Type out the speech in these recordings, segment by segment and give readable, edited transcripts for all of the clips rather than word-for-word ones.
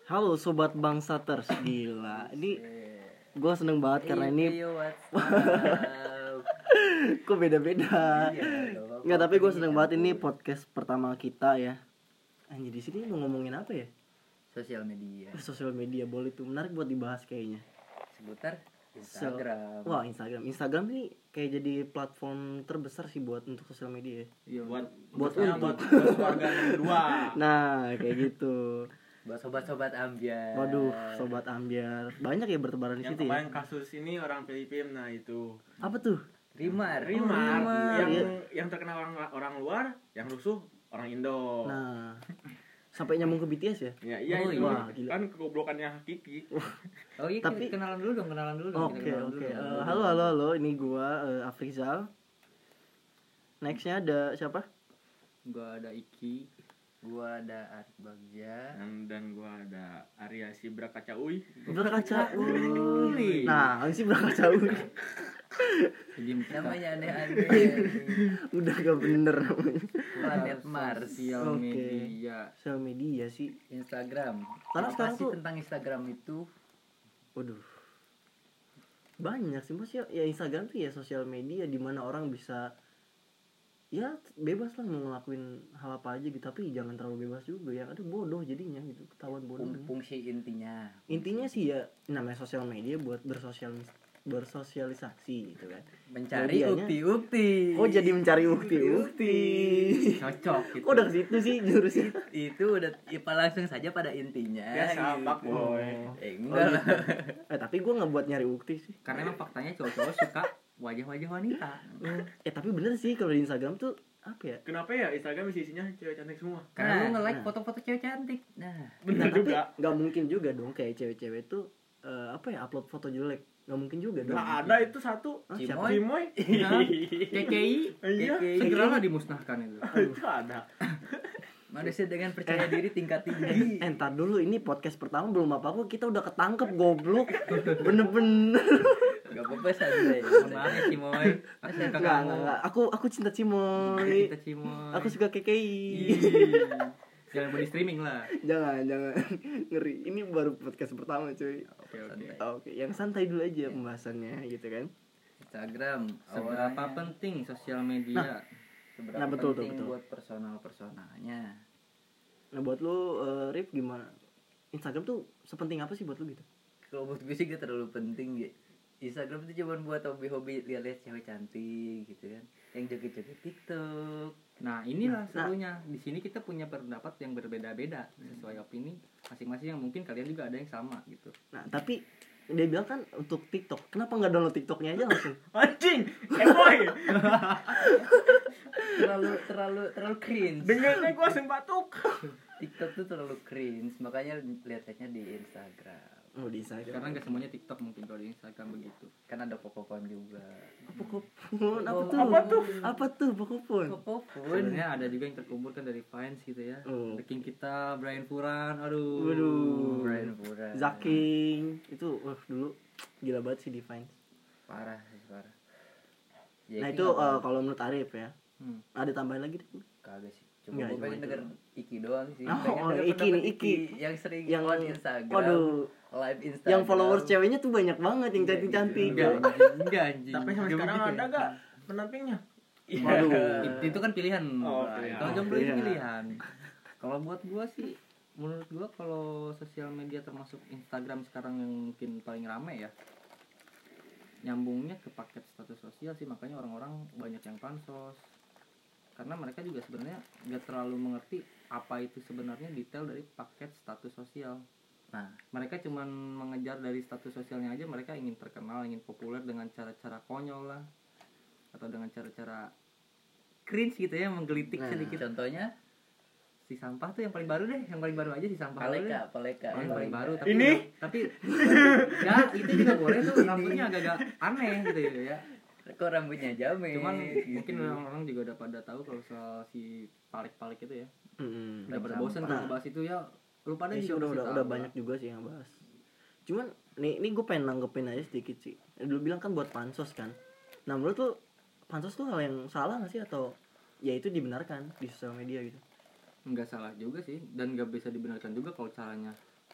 Halo sobat bangsaters, gila. Ini gue seneng banget karena ini kok beda-beda. Nggak, tapi gue seneng banget ini podcast pertama kita ya. Anjir, di sini mau ngomongin apa ya? Sosial media. Sosial media, boleh tuh, menarik buat dibahas kayaknya. Seputar Instagram. Wah, Instagram ini kayak jadi platform terbesar sih buat untuk sosial media. Iya, buat keluarga yang kedua. Nah, kayak gitu. Buat sobat-sobat ambiar. Waduh, sobat ambiar. Banyak ya bertebaran di Yang situ ya. kemarin kasus ini orang Filipina itu. Apa tuh? Rimar. Yang Iya. yang terkenal orang luar, yang rusuh orang Indo. Nah, sampai nyambung ke BTS ya? Ya, iya Oh, itu. wah, gila. Kan kegoblokannya Kiki. Oh iya, Tapi- kenalan dulu dong. Oke. Halo, ini gua Afrizal. Nextnya ada siapa? Gua ada Iki. Gua ada Arif Bagja. Dan gua ada Arya Sibra Kacaui. Berkaca. Nah, ini sih berkaca. Namanya aneh-aneh. Udah gak bener namanya. Planet Mars. Sosial media. Sosial media sih. Instagram. Karena Apa sekarang sih tuh- tentang Instagram itu? Waduh. Banyak sih Mas ya Instagram tuh ya sosial media di mana orang bisa ya bebas lah mau ngelakuin hal apa aja gitu, tapi jangan terlalu bebas juga, yang ada bodoh jadinya gitu, ketahuan bodoh. Fungsi intinya. Intinya sih ya namanya sosial media buat bersosialisasi gitu kan. Mencari Medianya- ukti-ukti. Oh, jadi mencari ukti-ukti. Cocok gitu. Kok udah ke situ sih jurusnya? Itu udah langsung saja pada intinya. Biasa, gitu. Pak Boy. Enggak lah. Tapi gue nggak buat nyari ukti sih. Karena emang faktanya cowok-cowok suka wajah-wajah wanita. Tapi bener sih kalau di Instagram tuh apa ya? Kenapa ya Instagram isinya cewek cantik semua? Karena lu nge-like Nah. foto-foto cewek cantik. Nah, Bener Tapi juga. nggak mungkin juga dong kayak cewek-cewek tuh upload foto jelek, nggak mungkin juga dong. Nah, ada itu satu. Ah, Cimoy. Cimoy. KKI Iya. segeralah dimusnahkan itu. Itu ada. manusia dengan percaya diri tingkat tinggi. Entar dulu, ini podcast pertama belum apa-apa kita udah ketangkep, goblok. Bener-bener. Gak apa-apa santai. Mohon maaf ya Cimoy. Aku suka kamu. Enggak. Aku cinta Cimoy. Kita Cimoy. Aku suka KKI. Jangan body streaming lah. Jangan ngeri. Ini baru podcast pertama cuy. Oke. Oke, yang santai dulu aja pembahasannya gitu kan. Instagram Seberapa awalnya penting sosial media? seberapa Nah, betul, penting betul. buat personalnya. Nah, buat lu Rif gimana? Instagram tuh sepenting apa sih buat lu gitu? Kalau buat gue sih gak terlalu penting ya. Instagram itu cuma buat hobi-hobi lihat-lihat cewek cantik gitu kan. Yang joget-joget TikTok. Nah, inilah serunya. Di sini kita punya pendapat yang berbeda-beda sesuai opini masing-masing, yang mungkin kalian juga ada yang sama gitu. Nah, tapi dia bilang kan untuk TikTok. Kenapa nggak download TikToknya aja langsung? Anjing. Boy. terlalu cringe. Dengarnya gua langsung batuk. TikTok tuh terlalu cringe, makanya lihat-lihatnya di Instagram. Oh, di Instagram. Karena nggak semuanya TikTok mungkin, kalau di Instagram begitu. Kan ada pokokon juga. Pokopon Apa tuh? Apa tuh Pokopon? Pokokon. Sebenarnya ada juga yang terkubur kan dari Vines gitu ya. Oh. The King kita, Brian Furan, aduh. Waduh. Brian Pura. Zaking itu dulu gila banget sih di Vines. Parah. Nah, itu kalau menurut Arif ya. Ada tambahan lagi deh. kagak sih. Cuma Enggak, gue pengen cuma denger Iki doang sih. Oh, Pengen denger Iki pendapat nih, Iki. yang sering Yang on Instagram. waduh, Live Instagram. yang followers ceweknya tuh banyak banget yang Iya, cantik-cantik. Enggak anjing. Tapi sampai Gak sekarang begitu ada ya. gak pendampingnya? Waduh. Itu kan pilihan. Oh, Nah, pilihan. kalau jomblo itu Iya. pilihan. Kalau buat gua sih, menurut gua kalau sosial media termasuk Instagram sekarang yang mungkin paling rame ya, nyambungnya ke paket status sosial sih, makanya orang-orang banyak yang pansos. Karena mereka juga sebenarnya nggak terlalu mengerti apa itu sebenarnya detail dari paket status sosial. Nah, Mereka cuman mengejar dari status sosialnya aja, mereka ingin terkenal, ingin populer dengan cara-cara konyol lah, atau dengan cara-cara cringe gitu ya, menggelitik Nah, sedikit. contohnya Si sampah tuh yang paling baru deh, yang paling baru aja si sampah dulu deh. Paleka. Yang paling baru, tapi Ini? ya itu juga boleh tuh, rambutnya agak-agak aneh gitu ya. Kok rambutnya jamet? Cuman gitu. mungkin orang-orang juga udah pada tahu kalau soal si palik-palik itu ya. Mm-mm. Udah pada Sampah. bosan kalau bahas itu ya. Lu pada Ya sih juga pasti udah tahu banyak lah. juga sih yang bahas. Cuman nih gue pengen nanggepin aja sedikit sih. Dulu bilang kan buat pansos kan. Nah, menurut lu pansos tuh hal yang salah nggak sih, atau ya itu dibenarkan di sosial media gitu? Nggak salah juga sih, dan nggak bisa dibenarkan juga kalau caranya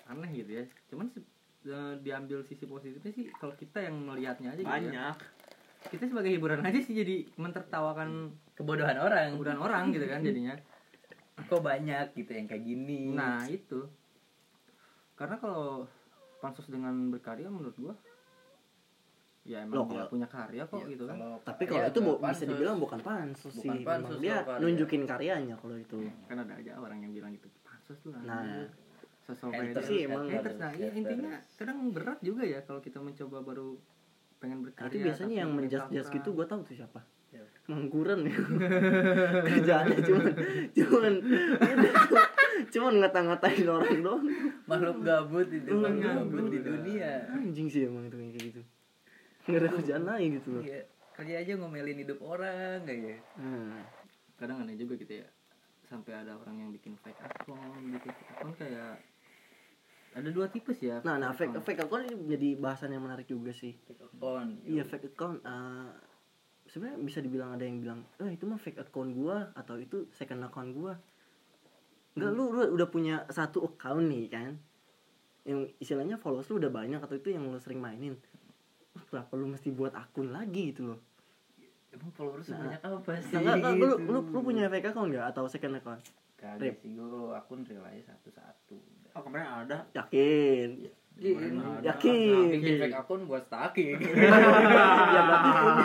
aneh gitu ya. Cuman diambil sisi positifnya sih kalau kita yang melihatnya aja gitu ya. Banyak. Kita sebagai hiburan aja sih jadi mentertawakan Kebodohan orang. gitu kan jadinya. Kok banyak gitu yang kayak gini. Nah itu karena kalau pansos dengan berkarya menurut gua ya emang Loh, dia kalau- punya karya kok Iya, gitu kan. Tapi ya, kalau itu bisa pansus. dibilang bukan pansus sih. Bukan pansus, Memang dia kalau karya. nunjukin karyanya kalau itu. Kan ada aja orang yang bilang gitu pansos lu Nah, anjir. Sosok Haters sih emang haters. Nah, iya haters. intinya kadang berat juga ya kalau kita mencoba baru pengen nah, berkarya. itu biasanya tapi yang menjas-jas menyesalkan. gitu gue tahu tuh siapa. Ya. Mangguran ya. Kerjaannya cuman cuman ngata-ngatain orang doang. Makhluk gabut itu, makhluk Iya, gabut di bener. dunia. Anjing sih emang itu kayak gitu. Nggak ada kerjaan lain gitu loh. Iya, kerja aja ngomelin hidup orang kayak. Nah, Kadang aneh juga gitu ya. Sampai ada orang yang bikin fake account, kayak ada dua tipe sih ya. nah fake account ini jadi bahasan yang menarik juga sih. On. Iya fake account. Sebenarnya bisa dibilang ada yang bilang, itu mah fake account gua atau itu second account gua. Enggak, lu udah punya satu account nih kan, yang istilahnya followers lu udah banyak atau itu yang lu sering mainin. Kenapa lu mesti buat akun lagi gitu loh? Emang followers Nah, banyak apa sih? Nah, enggak, gitu? lu punya fake account nggak atau second account? Kagak sih, gue kalau akun real aja satu-satu. Oh kemarin ada. Yakin? Iya, Yakin? bikin fake akun buat stalking. Ya berarti punya.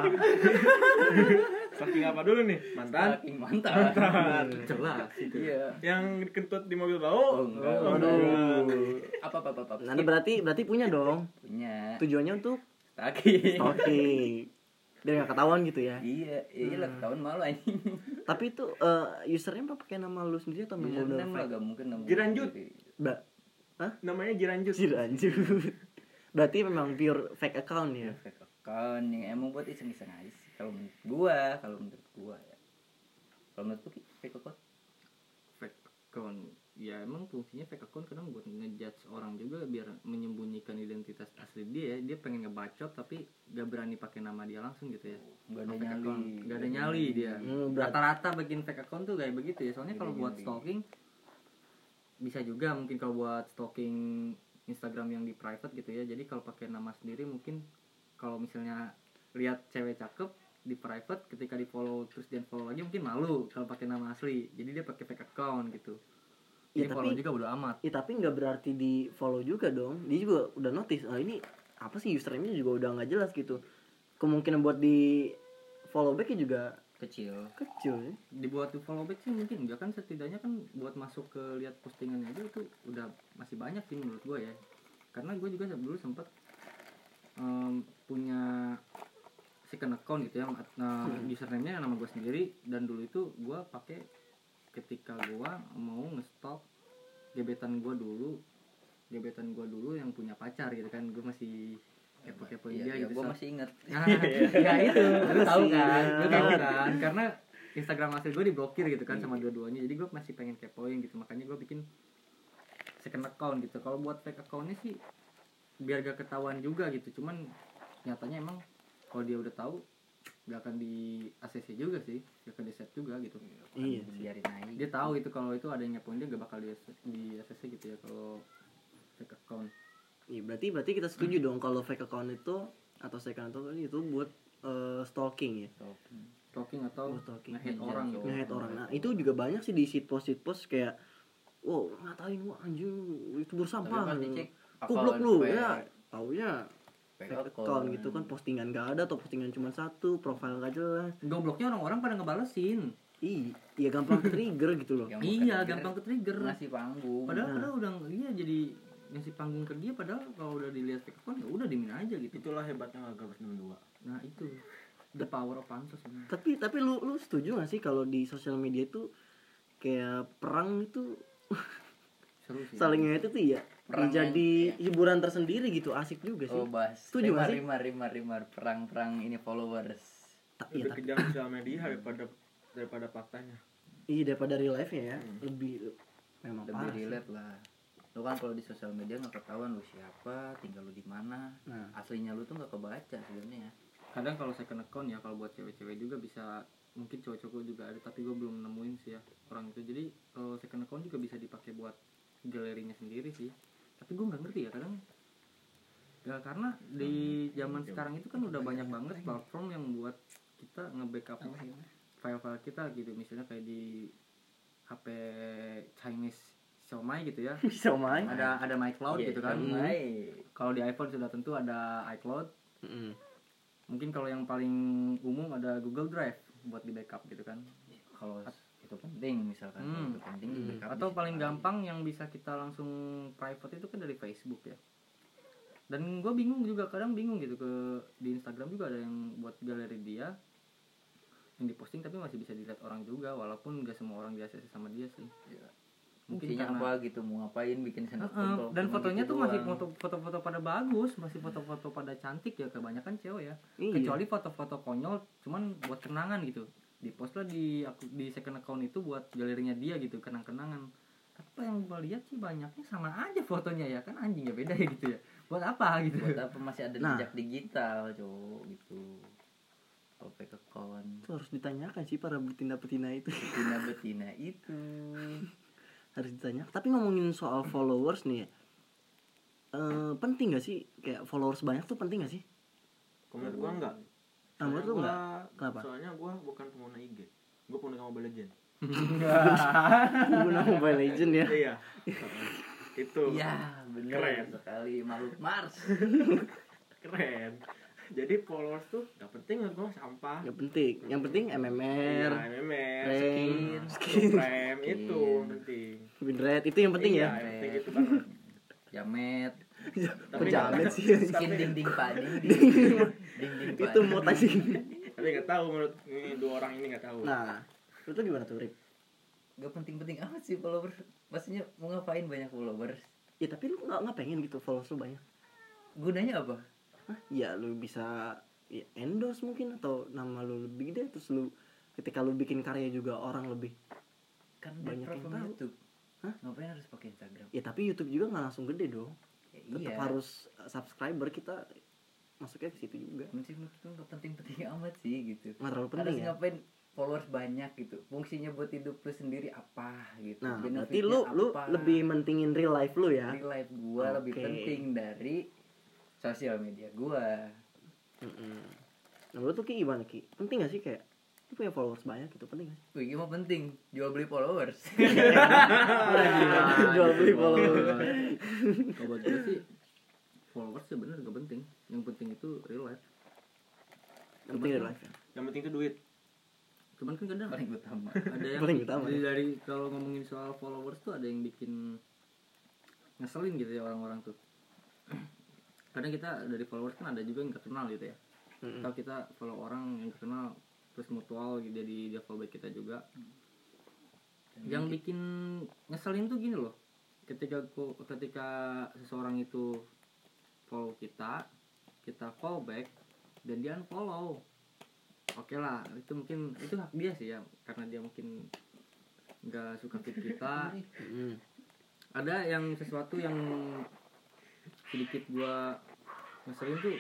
Saking apa dulu nih? Mantan. Stalking mantap. Jelas itu. Iya. Yang kentut di mobil Oh, bau. enggak. Aduh. Apa. Nah, berarti punya dong. Punya. Tujuannya untuk Stalking. stalking. Biar nggak ketahuan gitu ya. Iya lah, tahun malu anjing. Tapi itu usernya apa pakai nama lu sendiri atau Bisa memang udah bener lah, fake? gak mungkin nama Jiranjut. sendiri. Mbak, Namanya Jiranjut. lanjut. Berarti memang pure fake account ya. Ya, fake account yang emang buat iseng-iseng aja sih. Kalau menurut gua ya. Kalau menurut lu Ki, fake account? Fake account ya emang fungsinya fake account kadang buat ngejudge orang juga biar menyembunyikan identitas asli dia. Dia pengen ngebacot tapi gak berani pakai nama dia langsung gitu ya. Gak ada Fake nyali. account, gak ada nyali dia. Rata-rata bikin fake account tuh kayak begitu ya. Soalnya kalau buat Nyali. stalking bisa juga mungkin kalau buat stalking Instagram yang di private gitu ya. Jadi kalau pakai nama sendiri mungkin kalau misalnya lihat cewek cakep di private ketika di follow terus dia follow lagi mungkin malu kalau pakai nama asli. Jadi dia pakai fake account gitu. Ya, Jadi follow tapi- juga udah amat. Ya tapi nggak berarti di follow juga dong. Dia juga udah notice. Ini apa sih username-nya juga udah nggak jelas gitu. Kemungkinan buat di follow back juga Kecil. kecil ya. Dibuat di follow back sih mungkin enggak kan setidaknya kan buat masuk ke lihat postingannya aja itu udah masih banyak sih menurut gue ya. Karena gue juga dulu sempat punya second account gitu ya. Username-nya nama gue sendiri dan dulu itu gue pakai ketika gue mau nge-stalk gebetan gue dulu yang punya pacar gitu kan. Gue masih kepo-kepoin dia Iya, gitu. gua So- masih inget. Nah, ya itu, lu tahu kan, lu tahu Iya. kan, karena Instagram asli gue diblokir gitu kan sama dua-duanya, jadi gue masih pengen kepoin gitu, makanya gue bikin second account gitu. Kalau buat fake accountnya sih biar gak ketahuan juga gitu, cuman nyatanya emang kalau dia udah tahu gak akan di ACC juga sih, gak akan di set juga gitu. Iya sih. Biarin aja. Dia tahu itu kalau itu ada yang ngepoin dia gak bakal di ACC gitu ya kalau fake account. Iya, berarti kita setuju dong kalau fake account itu atau second account itu buat stalking ya. Stalking atau Oh, stalking. nge-hate orang gitu. Nge-hate orang. Nah, itu juga banyak sih di post kayak wow, ngatain wah anjing itu Tapi bersampah. pas dicek Goblok account lu fake. ya. Taunya Fake fake account gitu kan, postingan gak ada atau postingan cuma satu, profile gak jelas. Gobloknya orang-orang pada ngebalesin. Iya gampang trigger gitu loh. Yang Iya, bukan gampang ke trigger. ngasih panggung. Padahal udah iya jadi ngasih panggung ke dia, padahal kalau udah dilihat fake account ya udah dimin aja gitu. Itulah hebatnya Gabus 62. Nah, itu the power of pansos sebenarnya. Tapi lu setuju gak sih kalau di sosial media itu kayak perang itu Seru sih. saling nge-hate itu ya Perang jadi yang- hiburan tersendiri gitu, asik juga sih. Oh, bahas. Setuju nggak sih? Rimar perang ini followers. Iya, Lebih tapi kejam sosial media daripada faktanya. iya daripada real life ya, lebih memang Lebih parah sih. relate lah. Lu kan kalau di sosial media nggak ketahuan lu siapa, tinggal lu di mana. Nah. Aslinya lu tuh nggak kebaca sebenarnya. Kadang kalau second account ya kalau buat cewek-cewek juga bisa, mungkin cowok-cowok juga ada tapi gue belum nemuin sih ya orang itu. Jadi second account juga bisa dipakai buat galerinya sendiri sih. tapi gue nggak ngerti ya kadang ya, karena di zaman sekarang itu kan udah banyak banget platform yang buat kita nge-backup file-file kita gitu, misalnya kayak di HP Chinese Xiaomi gitu ya, Xiaomi. ada MyCloud Iya, gitu kan. baik. Kalau di iPhone sudah tentu ada iCloud. Mungkin kalau yang paling umum ada Google Drive buat di backup gitu kan. Kalau itu penting misalkan kalau itu penting di backup Atau bisa paling sekali. gampang yang bisa kita langsung private itu kan dari Facebook ya. Dan gue bingung juga, kadang bingung gitu di Instagram juga ada yang buat galeri dia yang diposting tapi masih bisa dilihat orang juga, walaupun gak semua orang di ACC sama dia sih. Iya. Mungkin Fungsinya karena apa gitu, mau ngapain bikin snapgram kalau dan cuma fotonya gitu tuh masih doang. foto-foto pada bagus, masih foto-foto pada cantik ya, kebanyakan cewek ya. Iya. Kecuali foto-foto konyol cuman buat kenangan gitu, di post lah di second account itu buat galerinya dia gitu, kenang-kenangan. Apa yang gue lihat sih banyaknya sama aja fotonya ya kan, anjing ya, beda ya gitu ya, buat apa gitu. Buat apa masih ada Nah. jejak digital cowok gitu. Kalau fake account Itu harus ditanyakan sih para betina-betina itu. betina itu. Harus ditanya. Tapi ngomongin soal followers nih ya, penting gak sih kayak followers banyak tuh, penting gak sih? Menurut gua enggak. Nah, menurut lu Soalnya enggak? gua- Kenapa? Soalnya gua bukan pengguna IG. Gua pengguna Mobile Legend. Guna Mobile Legend ya. Iya. Itu. Iya, bener Keren. sekali, makhluk Mars. Keren. Jadi followers tuh gak penting menurut gua, sampah. Gak penting. Yang penting MMR, Iya, MMR, Rank, skin, frame itu yang penting. win rate itu yang penting Iya, ya. yang penting itu banget. Jamet, Kok jamet sih? skin dinding pak, dinding pak. Itu mau tadi. Tapi nggak tahu menurut ini dua orang ini nggak tahu. Nah, lu tuh gimana tuh, Rip? Gak penting-penting amat sih followers. Maksudnya mau ngapain banyak followers? Ya tapi lu nggak pengen gitu followers lu banyak. Gunanya apa? Hah? Ya lu bisa ya, endorse mungkin, atau nama lu lebih gede, terus lu ketika lu bikin karya juga orang lebih. Kan Banyak banyak yang platform tahu. YouTube. Hah? Ngapain harus pakai Instagram? Ya tapi YouTube juga nggak langsung gede dong. Ya, Tetap iya. harus subscriber kita masuknya ke situ juga. Menurut itu nggak penting-penting amat sih gitu. Nggak terlalu penting Harus ya. ngapain followers banyak gitu? Fungsinya buat hidup lu sendiri apa gitu? Nah, berarti Benefitnya lu apa? lebih mentingin real life lu ya. Real life gua lebih Oke. penting dari sosial media gua. Nah, menurut lu Ki gimana Ki? Penting gak sih kayak lu punya followers banyak gitu, penting gak sih? Wih, gimana penting? Jual beli followers. Jual beli followers. Kalau buat gue sih followers sebenarnya gak penting, yang penting itu real life. Yang penting real life ya. Yang penting itu duit. Cuman kan kadang Paling utama. ada yang Paling utama, dari kalau ngomongin soal followers tuh ada yang bikin ngeselin gitu ya orang-orang tuh. Kadang kita dari followers kan ada juga yang gak kenal gitu ya. Atau kita follow orang yang kenal terus mutual gitu, dia follow back kita juga. Yang bikin ngeselin tuh gini loh, ketika seseorang itu follow kita follow back dan dia unfollow, oke lah, itu mungkin itu hak dia sih ya, karena dia mungkin nggak suka feed kita. Ada yang sesuatu yang sedikit gua ngeselin tuh,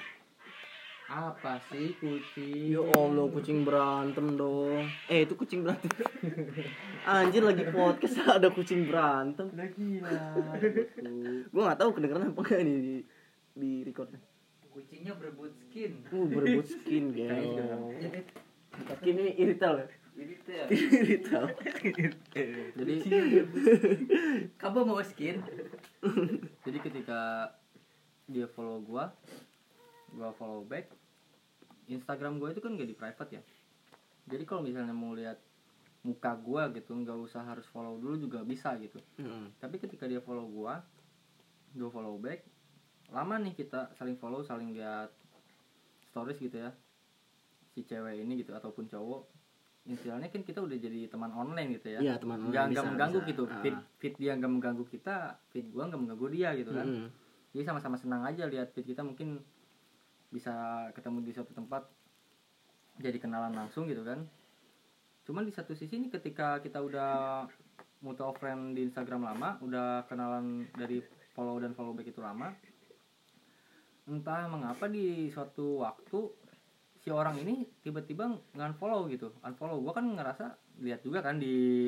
apa sih kucing? Ya Allah, kucing berantem dong. Itu kucing berantem. Anjir, lagi podcast ada kucing berantem. Udah gila. Gua nggak tahu kedengeran apa enggak nih di recordnya. Kucingnya berebut skin. Berebut skin Kayaknya juga ya. Jadi Skin ini irital ya. ini tuh Irital. Jadi kamu mau skin? jadi ketika dia follow gua follow back, Instagram gua itu kan gak di private ya. Jadi kalau misalnya mau lihat muka gua gitu, nggak usah harus follow dulu juga bisa gitu. Tapi ketika dia follow gua follow back, lama nih kita saling follow, saling lihat stories gitu ya, si cewek ini gitu ataupun cowok. Istilahnya kan kita udah jadi teman online gitu ya. Iya, teman online Nggak bisa, mengganggu bisa. gitu. Feed dia nggak mengganggu kita, feed gua nggak mengganggu dia gitu kan. Jadi sama-sama senang aja lihat feed kita, mungkin bisa ketemu di suatu tempat, jadi kenalan langsung gitu kan. Cuman di satu sisi nih, ketika kita udah mutual friend di Instagram lama, udah kenalan dari follow dan follow back itu lama, entah mengapa di suatu waktu si orang ini tiba-tiba nge-unfollow gitu. Unfollow, gua kan ngerasa lihat juga kan di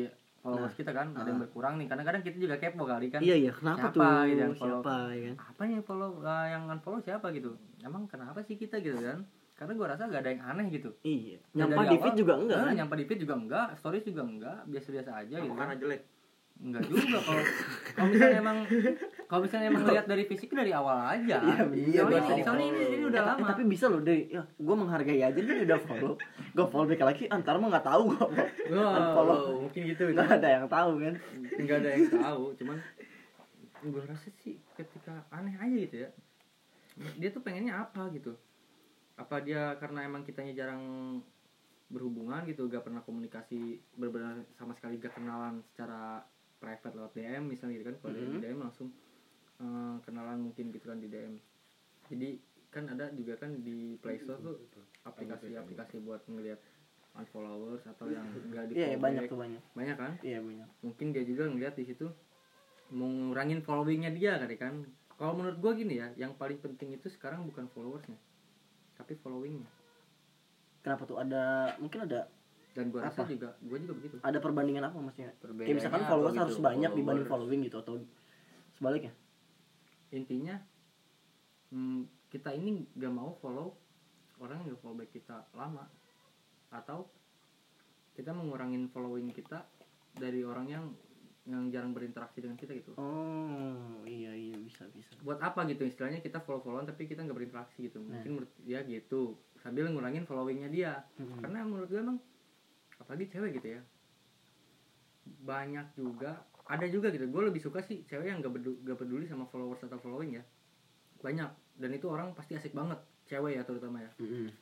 followers kita kan, ada yang berkurang nih. Kadang-kadang kita juga kepo kali kan. Iya kenapa Siapa tuh gitu yang follow? siapa ya kan? Apa yang follow, yang unfollow siapa gitu? Emang kenapa sih kita gitu kan? Karena gue rasa gak ada yang aneh gitu. Iya Dan nyampah dari di feed awal, juga enggak kan? Nyampa di feed juga enggak, stories juga enggak, biasa-biasa aja gitu kan. Karena jelek. Enggak juga kalau misalnya emang lihat dari fisik dari awal aja. Iya, Soalnya ini udah lama. Tapi bisa loh deh, ya gue menghargai aja dia udah follow, gue follow back lagi, antar mah nggak tahu gue unfollow, mungkin gitu. nggak ada yang tahu kan? Nggak ada yang tahu, cuman gue rasa sih ketika aneh aja gitu ya. Dia tuh pengennya apa gitu? Apa dia karena emang kitanya jarang berhubungan gitu, gak pernah komunikasi benar-benar sama sekali, gak kenalan secara private lewat DM misalnya gitu kan. Kalau di DM langsung kenalan mungkin gitu kan di DM. Jadi kan ada juga kan di Play Store tuh aplikasi buat ngelihat unfollowers atau yang enggak di follow. Iya banyak tuh banyak kan. Iya banyak. Mungkin dia juga ngelihat di situ mau ngurangin followingnya dia kali kan. Kalau menurut gue gini ya, yang paling penting itu sekarang bukan followersnya tapi followingnya. Kenapa tuh mungkin ada Dan gue rasa Apa? juga gue juga begitu. ada perbandingan apa maksudnya? Perbedaannya Kayak misalkan apa followers gitu, harus banyak dibanding followers. following gitu atau sebaliknya? Intinya kita ini gak mau follow orang yang gak follow back kita lama, atau kita mengurangin following kita dari orang yang jarang berinteraksi dengan kita gitu. Oh iya bisa. Buat apa gitu istilahnya kita follow-followan tapi kita nggak berinteraksi gitu. Mungkin menurut dia gitu, sambil ngurangin followingnya dia. Karena menurut gue emang apalagi cewek gitu ya, banyak juga ada juga gitu. Gue lebih suka sih cewek yang gak peduli sama followers atau following ya. Banyak, dan itu orang pasti asik banget, cewek ya terutama ya.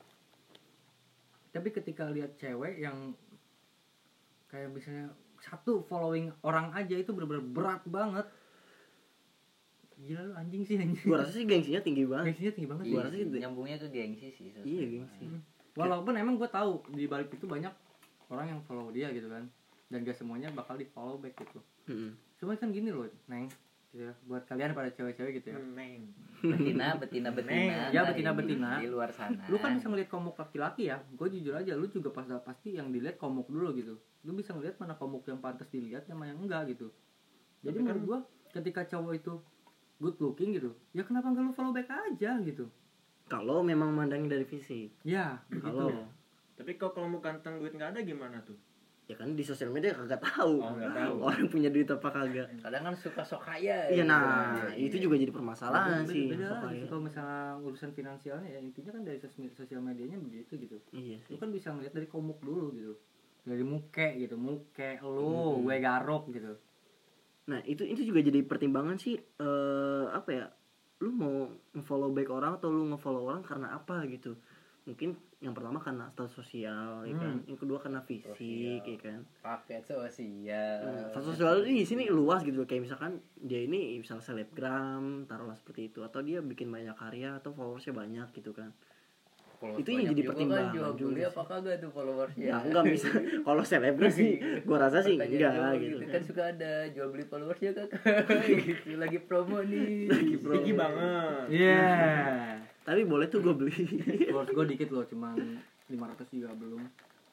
Tapi ketika lihat cewek yang kayak misalnya satu following orang aja itu bener-bener berat banget. Gila lu anjing sih anjing. Gue rasa sih gengsinya tinggi banget. Gengsinya tinggi banget. Gua rasa gitu. Nyambungnya tuh gengsi sih. Iya gengsi. Walaupun emang gue tahu di balik itu banyak orang yang follow dia gitu kan, dan gak semuanya bakal di follow back gitu. Cuma kan gini loh, Neng, gitu ya, buat kalian pada cewek-cewek gitu ya. Neng. betina Ya, betina-betina. di luar sana. Lu kan bisa ngeliat komuk laki-laki ya. Gue jujur aja, lu juga pasti yang dilihat komuk dulu gitu. Lu bisa ngeliat mana komuk yang pantas dilihat sama yang enggak gitu. Jadi menurut gue ketika cowok itu good looking gitu, ya kenapa enggak lu follow back aja gitu. Kalau memang mandangin dari fisik. Ya, Kalau begitu. Tapi kalau mau ganteng duit nggak ada gimana tuh? ya kan di sosial media kagak tahu. Oh, nggak tahu. Orang punya duit apa kagak. Kadang kan suka sok kaya. Iya nah, Iya. itu juga jadi permasalahan sih. Beda Sok lagi kaya. kalau misalnya urusan finansialnya ya, intinya kan dari sosial medianya begitu gitu. Iya Lu sih. kan bisa ngeliat dari komuk dulu gitu, dari muke gitu, muke lu gue garuk gitu. Nah, itu juga jadi pertimbangan sih apa ya? Lu mau nge-follow back orang atau lu nge-follow orang karena apa gitu. Mungkin yang pertama karena status sosial, ya kan. Yang kedua karena fisik, ya kan. Paket sosial. Status sosial di sini luas gitu loh. Kayak misalkan dia ini misalnya selebgram, taruhlah seperti itu, atau dia bikin banyak karya atau followersnya banyak gitu kan. Followers Itu yang banyak jadi juga pertimbangan kan, jual juga beli sih. apa kagak tuh followersnya? Ya enggak bisa. Kalau selebgram sih gua rasa sih Pertanyaan enggak doang gitu kan kan. suka ada jual beli followersnya kakak gitu, lagi promo nih. Tinggi banget. Iya. Tapi boleh tuh gue beli. Followers gue dikit loh, cuman 500 juga belum,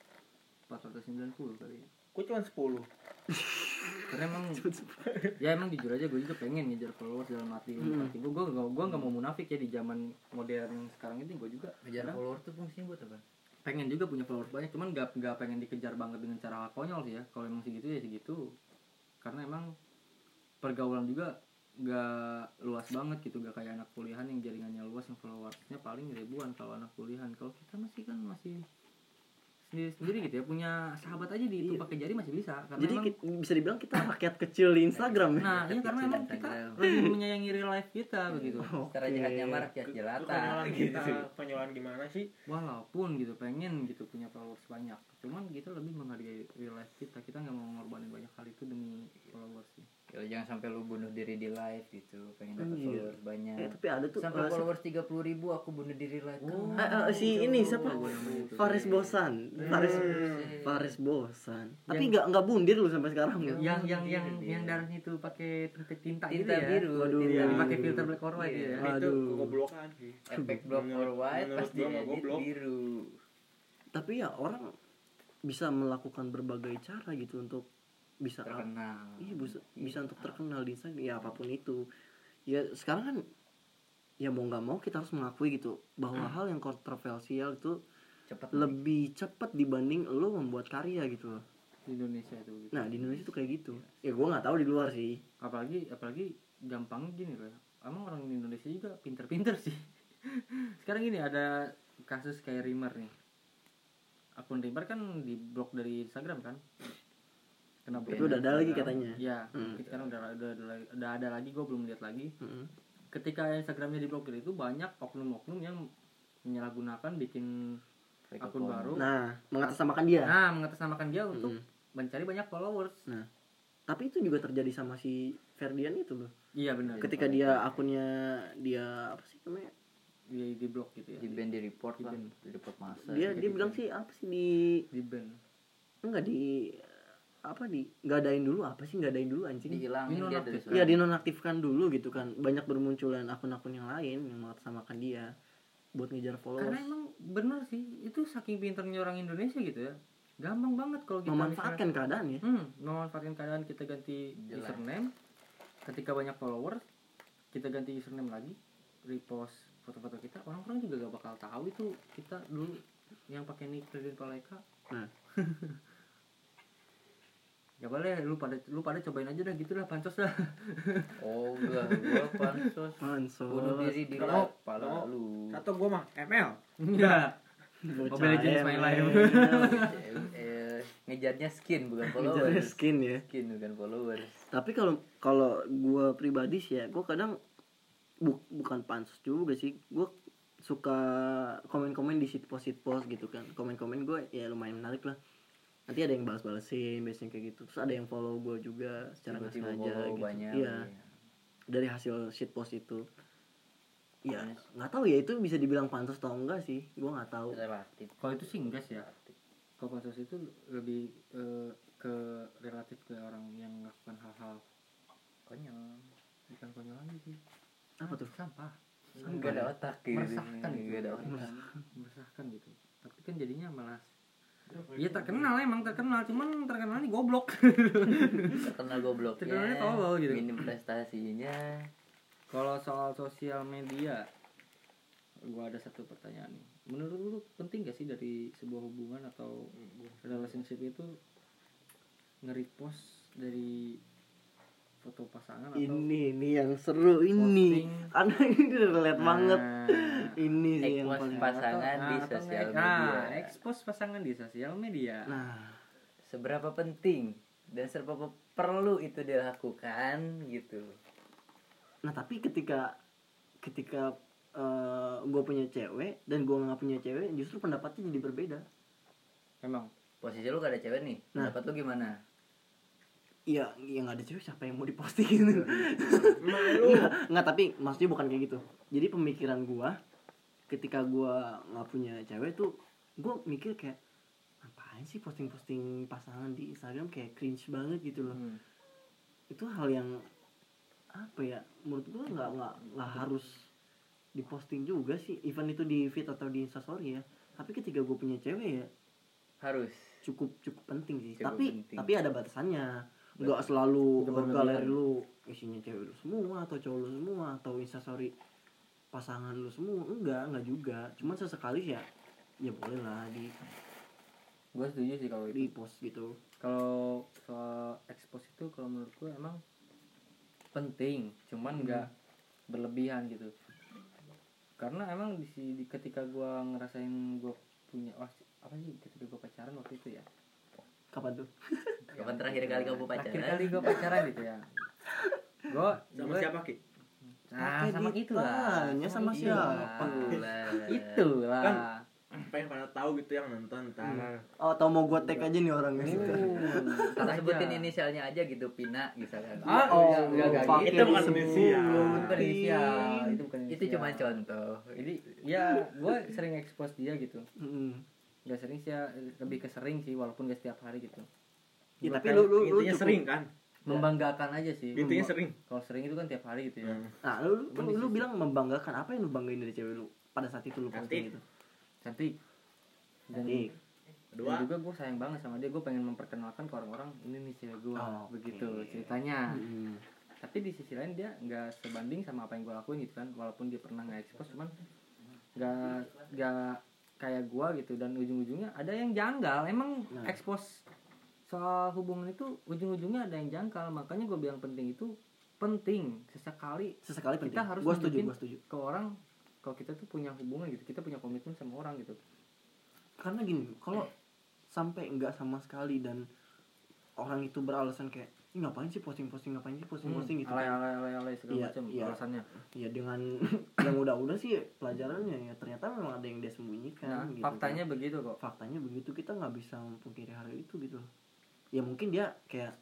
490 kali. Gue cuma 10. Karena emang ya emang jujur aja gue juga pengen ngejar followers dalam hati gue nggak mau munafik ya di zaman modern sekarang ini. Gue juga Ngejar kadang followers tuh fungsinya buat apa? pengen juga punya followers banyak, cuman nggak pengen dikejar banget dengan cara konyol sih ya. Kalau emang segitu ya segitu, karena emang pergaulan juga nggak luas banget gitu, gak kayak anak kuliahan yang jaringannya luas, yang followersnya paling ribuan. Kalau anak kuliahan, kalau kita masih sendiri gitu ya, punya sahabat aja di itu pakai jari masih bisa. Karena Jadi emang, bisa dibilang kita rakyat kecil di Instagram ya. nah iya karena Kecil emang kita Instagram. lagi menyayangi real life kita begitu. Secara jahatnya mah rakyat Itu jelata konyolan gitu. konyolan gimana sih? Walaupun gitu pengen gitu punya followers banyak, cuman kita lebih menghargai real life kita nggak mau ngorbanin banyak hal itu demi followers sih. Ya, jangan sampai lu bunuh diri di live gitu, pengen dapat Iya. followers banyak. Tapi ada tuh Sampai followers 30.000 aku bunuh diri live. si ini siapa? itu. Faris Bosan. Faris Bosan. Tapi enggak bundir lu sampai sekarang ya. Yang darahnya itu pakai tinta gitu Tinta ya. biru. Waduh. tinta Iya. biru. Pakai filter black or white Iya. ya. Itu Aduh. kegoblokan sih. Efek black or white Menurut pasti gua mah jadi goblok. biru. Tapi ya orang bisa melakukan berbagai cara gitu untuk bisa terkenal. iya bisa untuk terkenal di Instagram ya apapun itu. Ya sekarang kan ya mau nggak mau kita harus mengakui gitu bahwa hal yang kontroversial itu Cepat lebih cepat dibanding lo membuat karya gitu loh. Di Indonesia itu gitu. Nah di Indonesia tuh kayak gitu. Ya gue nggak tahu di luar sih. Apalagi gampang gini loh. Emang orang di Indonesia juga pinter-pinter sih. Sekarang gini ada kasus kayak Rimmer nih. Akun Rimmer kan diblok dari Instagram kan? Kena Itu ban udah ada lagi Instagram. katanya. Iya, Hmm. sekarang udah ada lagi, gue belum lihat lagi. Mm-mm. Ketika Instagramnya diblokir itu banyak oknum-oknum yang menyalahgunakan bikin Fake akun account. baru. Nah mengatasnamakan dia. Nah, mengatasnamakan dia untuk Mm-mm. mencari banyak followers. Nah tapi itu juga terjadi sama si Ferdian itu loh. Iya benar. Ketika dia akunnya dia apa sih namanya? Dia diblok gitu ya. Di ban, di report lah, Di-ban. di report masa. Dia bilang sih apa sih Di ban. enggak di apa di nggak adain dulu apa sih nggak adain dulu anjing. dihilangin dia dari Dinonaktif. Ya dinonaktifkan dulu gitu kan. Banyak bermunculan akun-akun yang lain yang mengatasnamakan dia buat ngejar followers. Karena emang bener sih, itu saking pinternya orang Indonesia gitu ya. Gampang banget kalau kita Memanfaatkan keadaan ya. memanfaatkan keadaan, kita ganti Jelas. username. Ketika banyak followers, kita ganti username lagi, repost foto-foto kita, orang-orang juga gak bakal tahu itu kita dulu yang pakai nick Ferdinand Paleka. Nah. Ya boleh, lu pada cobain aja dah gitu lah, pansos dah. Oh enggak, gua pansos. Bunuh diri di Kalau- kepala kalau- lu. Atau gue mah ML. Enggak. Bocah Mobile Legends main live. Ngejarnya skin bukan Ngejar followers. skin ya. Skin bukan followers. Tapi kalau gue pribadi sih ya, gue kadang bukan pansus juga sih. Gue suka komen-komen di post gitu kan. Komen-komen gue ya lumayan menarik lah. Nanti ada yang balas-balasin biasanya kayak gitu. Terus ada yang follow gue juga secara nggak Tiba-tiba sengaja follow gitu. banyak. Iya, dari hasil shitpost itu. Ya nggak tahu ya itu bisa dibilang pantas atau enggak sih. Gue nggak tahu. Relatif. Kalau itu sih enggak sih ya. Kalau pansos itu lebih ke relatif ke orang yang melakukan hal-hal Konyol. bukan konyol lagi sih. Apa tuh? Sampah. Enggak ada otak gitu. Meresahkan gitu. Enggak ada otak. Meresahkan gitu. Tapi kan jadinya malah iya terkenal, cuman terkenalnya goblok. Terkenal gobloknya. Terkenalnya tolol gitu. Minim prestasinya. Kalau soal sosial media, gua ada satu pertanyaan nih. Menurut lu penting gak sih dari sebuah hubungan atau relationship itu nge-repost dari foto pasangan atau Ini yang seru ini. posting? Anak ini relate banget. Nah, Ini sih yang Expose paling. pasangan di atau sosial nge- media. expose pasangan di sosial media. Nah, Seberapa penting dan seberapa perlu itu dilakukan gitu. nah tapi ketika gue punya cewek dan gue nggak punya cewek, justru pendapatnya jadi berbeda. Memang Posisi lu gak ada cewek nih. Nah. Pendapat lu gimana? Iya, yang nggak ada cewek siapa yang mau diposting gitu. Malu. Nggak, tapi maksudnya bukan kayak gitu. Jadi pemikiran gue ketika gue nggak punya cewek tuh, gue mikir kayak ngapain sih posting pasangan di Instagram, kayak cringe banget gitu loh. Itu hal yang apa ya, menurut gue nggak harus diposting juga sih, even itu di feed atau di instastory ya. Tapi ketika gue punya cewek ya Harus. cukup penting sih. Cukup tapi penting. tapi ada batasannya. Nggak selalu Udah berlebihan. galeri lu isinya cewek lu semua atau cowok lu semua atau instastory pasangan lu semua. Enggak juga. Cuman sesekali ya boleh lah gue setuju sih kalau di itu. post gitu. Kalau soal expose itu kalau menurut gue emang penting, cuman nggak berlebihan gitu. Karena emang ketika gue ngerasain gue punya apa sih ketika gue pacaran waktu itu ya. Kapan tuh? Kapan terakhir kali kamu pacaran? Terakhir kali gue pacaran gitu ya. Gue Sama siapa Ki? Nah, Pakai sama itulah. ditanya sama siapa? Itulah. Kan pengen pada tahu gitu yang nonton ntar. Oh, atau mau gue tag aja nih orangnya. Kita sebutin inisialnya aja gitu, Pina misalkan. Oh, enggak, pakai itu bukan disebut. inisial. Bukan inisial, itu bukan Itu inisial. cuma contoh. Jadi ya gue sering expose dia gitu. Mm. Gak sering sih ya, lebih ke sering sih walaupun gak setiap hari gitu. Ya, tapi Bukan, lu intinya cukup- sering kan? Membanggakan aja sih. Intinya sering. Kalau sering itu kan tiap hari gitu ya. Nah, lu bilang membanggakan, apa yang lu banggain dari cewek lu pada saat itu lu posting Cantik. itu? Cantik. Dan Cantik. Kedua. Dan juga gue sayang banget sama dia, gue pengen memperkenalkan ke orang-orang ini nih cewek gue, Oh, begitu oke. ceritanya. Mm-mm. Tapi di sisi lain dia nggak sebanding sama apa yang gue lakuin gitu kan, walaupun dia pernah nge-expose, cuman nggak kayak gue gitu. Dan ujung-ujungnya ada yang janggal. Emang Nah. expose soal hubungan itu ujung-ujungnya ada yang janggal. Makanya gue bilang penting itu penting sesekali penting. kita harus Gua setuju nunjukin ke orang kalau kita tuh punya hubungan gitu, kita punya komitmen sama orang gitu. Karena gini, kalau sampai enggak sama sekali dan orang itu beralasan kayak ini ngapain sih posting gitu alay segala Iya, macam iya. alasannya. ya dengan yang udah sih pelajarannya ya ternyata memang ada yang dia sembunyikan Nah, gitu faktanya kan. begitu kok. Faktanya begitu, kita nggak bisa memungkiri hal itu gitu. Ya mungkin dia kayak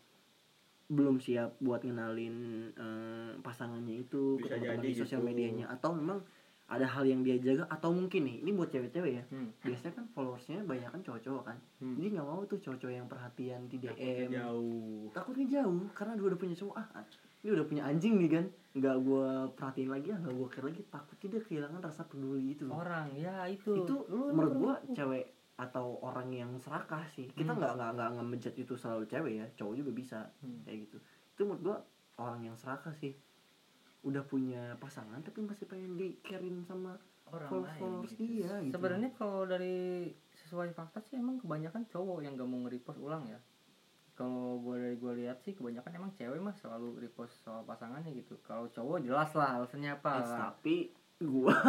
belum siap buat ngenalin pasangannya itu ke Bisa teman-teman jadi di sosial gitu. medianya, atau memang ada hal yang dia jaga, atau mungkin nih ini buat cewek-cewek ya, biasanya kan followersnya banyak kan cowok-cowok kan, jadi nggak mau tuh cowok-cowok yang perhatian di DM, Jauh. takutnya jauh karena dia udah punya cowok, ini udah punya anjing nih kan, nggak gue perhatiin lagi, nggak gue care lagi, takutnya dia kehilangan rasa peduli itu. Orang ya itu Menurut gue cewek atau orang yang serakah sih, kita nggak nge-judge itu selalu cewek ya, cowok juga bisa kayak gitu. Itu menurut gue orang yang serakah sih, udah punya pasangan tapi masih pengen di-carein sama Orang followers lain gitu. dia gitu. sebenarnya kalau dari sesuai fakta sih emang kebanyakan cowok yang gak mau nge-repost ulang ya. Kalau gue lihat sih kebanyakan emang cewek mah selalu repost soal pasangannya gitu. Kalau cowok jelas lah alasannya apa. Tapi gua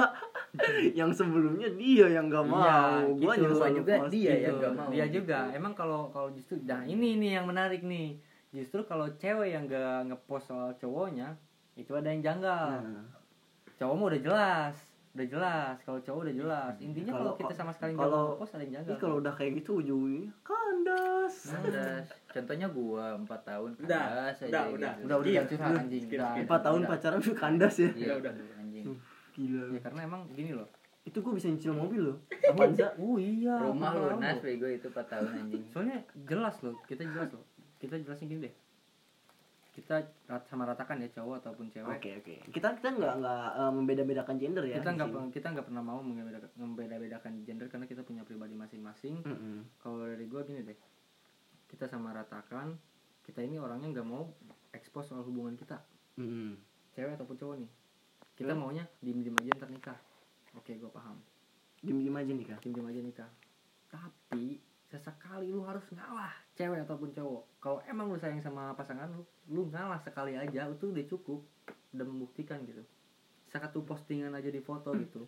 yang sebelumnya dia yang nggak mau, Iya, gua gitu. nyusahin Juga post dia gitu. yang nggak mau. Dia juga. Emang kalau justru nah ini nih yang menarik nih. Justru kalau cewek yang gak ngepost soal cowoknya itu ada yang janggal. Nah, Cowok mah udah jelas. Kalau cowok udah jelas. Intinya kalau kita sama sekali nggak mau ngepost ada yang janggal. Ini kalau udah kayak gitu ujung-ujungnya kandas. Kandas. Contohnya gua 4 tahun Udah, kandas aja udah. gitu. udah jangan curhat anjing. Skip. Udah, 4 tahun udah. pacaran tuh kandas ya. Iya, Udah. anjing. Gila. Ya karena emang gini loh. Itu gua bisa nyicil mobil loh. Avanza. Iya. Rumah mahal lunas loh. bego itu 4 tahun anjing. Soalnya jelas loh. Kita jelasin gini deh. Kita sama ratakan ya cowok ataupun cewek. Oke. Kita nggak membeda-bedakan gender ya. Kita di sini. nggak pernah mau membeda-bedakan gender karena kita punya pribadi masing-masing. Mm-mm. Kalau dari gue gini deh, kita sama ratakan, kita ini orangnya nggak mau expose soal hubungan kita, Mm-mm. cewek ataupun cowok nih. Kita Terus? maunya diem aja ntar nikah. Oke, gue paham. Diem aja nih kan. Diem aja nikah. Tapi sesekali lu harus ngalah, cewek ataupun cowok. Kalau emang lu sayang sama pasangan lu ngalah sekali aja, itu udah cukup, udah membuktikan gitu. Satu postingan aja di foto gitu,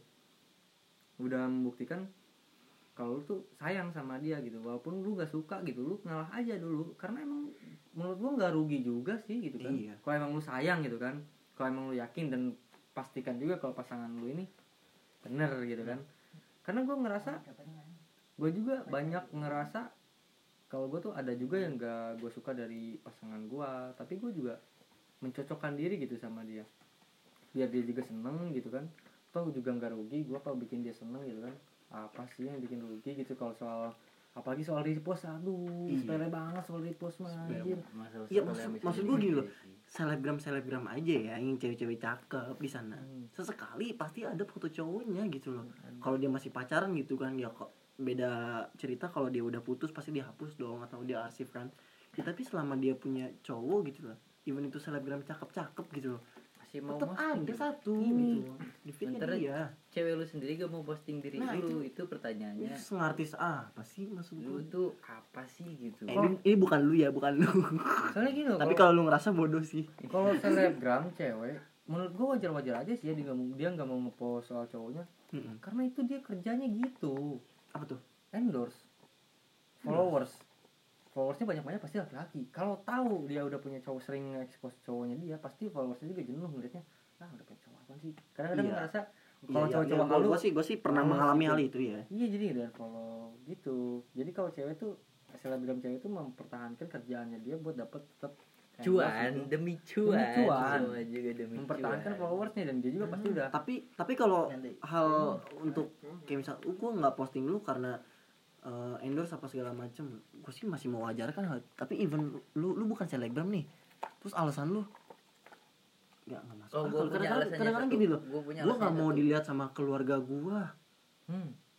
udah membuktikan kalau lu tuh sayang sama dia gitu. Walaupun lu gak suka gitu, lu ngalah aja dulu. Karena emang menurut gua gak rugi juga sih gitu kan. Iya. Kalau emang lu sayang gitu kan, kalau emang lu yakin dan pastikan juga kalau pasangan lu ini bener gitu kan. Karena gua ngerasa, gue juga banyak ngerasa kalau gue tuh ada juga yang gak gue suka dari pasangan gue, tapi gue juga mencocokkan diri gitu sama dia biar dia juga seneng gitu kan. Toh juga nggak rugi gue kalau bikin dia seneng gitu kan. Apa sih yang bikin rugi gitu kalau soal apalagi soal repost. Aduh Iya. sepele banget soal repost mah anjir. Iya, maksud gue gini loh. Selebgram aja ya yang cewek-cewek cakep di sana. Sesekali pasti ada foto cowoknya gitu loh. Kalau dia masih pacaran gitu kan ya kok beda cerita. Kalau dia udah putus pasti dia hapus dong atau dia arsip kan. Ya, tapi selama dia punya cowok gitu loh, even itu selebgram cakep-cakep gitu loh, Masih mau tetap posting ada gitu. satu Iya. gitu di feednya Sementara dia. Cewek lu sendiri gak mau posting diri Nah, lu, itu pertanyaannya. Ini sengartis apa sih maksud Lu gue? tuh apa sih gitu? Ini bukan lu ya, bukan lu. Soalnya gini loh, Tapi kalau lu ngerasa bodoh sih. kalau selebgram cewek menurut gue wajar-wajar aja sih ya, dia nggak mau ngepost soal cowoknya Mm-mm. karena itu dia kerjanya gitu. Apa tuh? Endorse followersnya banyak pasti laki-laki. Kalau tahu dia udah punya cowok, sering expose cowoknya dia, pasti followersnya juga jenuh ngeliatnya. Udah punya cowok apa sih? Kadang-kadang Iya. ngerasa kalau cowok-cowok halu, halu, gue sih pernah males mengalami gitu. hal itu ya. iya jadi udah follow gitu. Jadi kalau cewek tuh, selebgram cewek tuh mempertahankan kerjaannya dia buat dapat tetap endorse Cuan gitu. demi cuan. Demi cuan. Semua juga demi Mempertahankan cuan. followersnya dan dia juga pasti udah. Tapi kalau hal untuk kayak misal, gue nggak posting lu karena endorse apa segala macem, gue sih masih mau wajarkan hal. Tapi even lu bukan selebgram nih, terus alasan lu nggak masuk Oh, akal. gua punya alasannya Kadang-kadang satu. gini loh, Gua punya gue nggak alasannya mau satu. dilihat sama keluarga gue.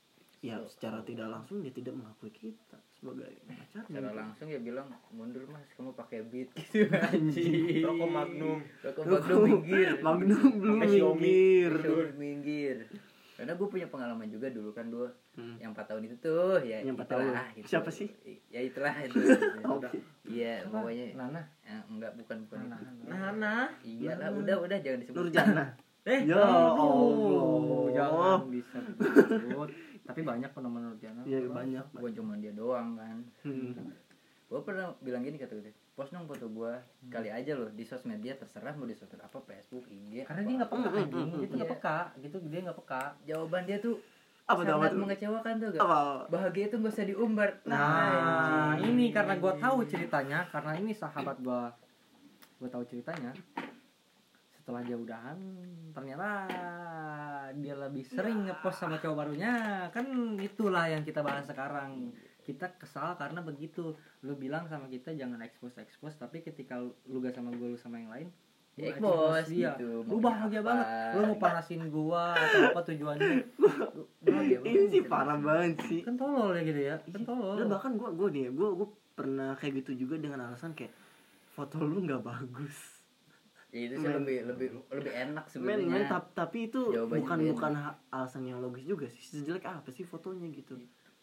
ya secara tidak langsung dia tidak mengakui kita sebagai pacarnya. Secara langsung ya bilang mundur mas, kamu pakai beat gitu anjing. Rokok Magnum. Rokok Magnum minggir. Magnum belum Pakai Xiaomi. minggir. Xiaomi minggir. Karena gue punya pengalaman juga dulu kan gue yang 4 tahun itu tuh ya Yang 4 itulah, tahun. gitu. Siapa sih? Ya itulah itu. Oke. Iya pokoknya Nana. enggak bukan Nana. itu. Nah. Iyalah udah jangan disebut. Nurjana. Ya Oh, Allah. jangan disebut. Tapi banyak kok nomor Nurjana. Iya banyak. Bukan cuma dia doang kan. Hmm. Gue pernah bilang gini kata gue, post dong foto gue kali aja loh di sosmed dia, terserah mau di sosmed apa, Facebook, IG. Karena dia nggak peka anjing, dia tuh nggak Iya. peka, gitu dia nggak peka. Jawaban dia tuh Apa tuh, apa sangat tuh? mengecewakan tuh gak? Apa? Bahagia itu gak usah diumbar. Nah, anjing. ini karena gue tahu ceritanya, karena ini sahabat gue tahu ceritanya. Setelah dia udahan, ternyata dia lebih sering ngepost sama cowok barunya. Kan itulah yang kita bahas sekarang. Kita kesal karena begitu. Lu bilang sama kita jangan expose, tapi ketika lu gak sama gue, lu sama yang lain, lu Ya, expose dia. gitu. Lu Mau bahagia apa, banget. Lu mau panasin gua atau apa tujuannya? Bahagia Ini banget. sih parah banget sih. Kan tolol ya gitu ya. Kan tolol. Dan bahkan gue pernah kayak gitu juga dengan alasan kayak foto lu nggak bagus. Ya, itu sih lebih enak Men, sebenarnya. tapi itu Jawabannya bukan beda. alasan yang logis juga sih. Sejelek apa sih fotonya gitu?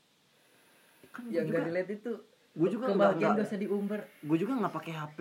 Kan Yang gak dilihat itu gue juga kebahagiaan gak usah diumbar. gue juga nggak pakai HP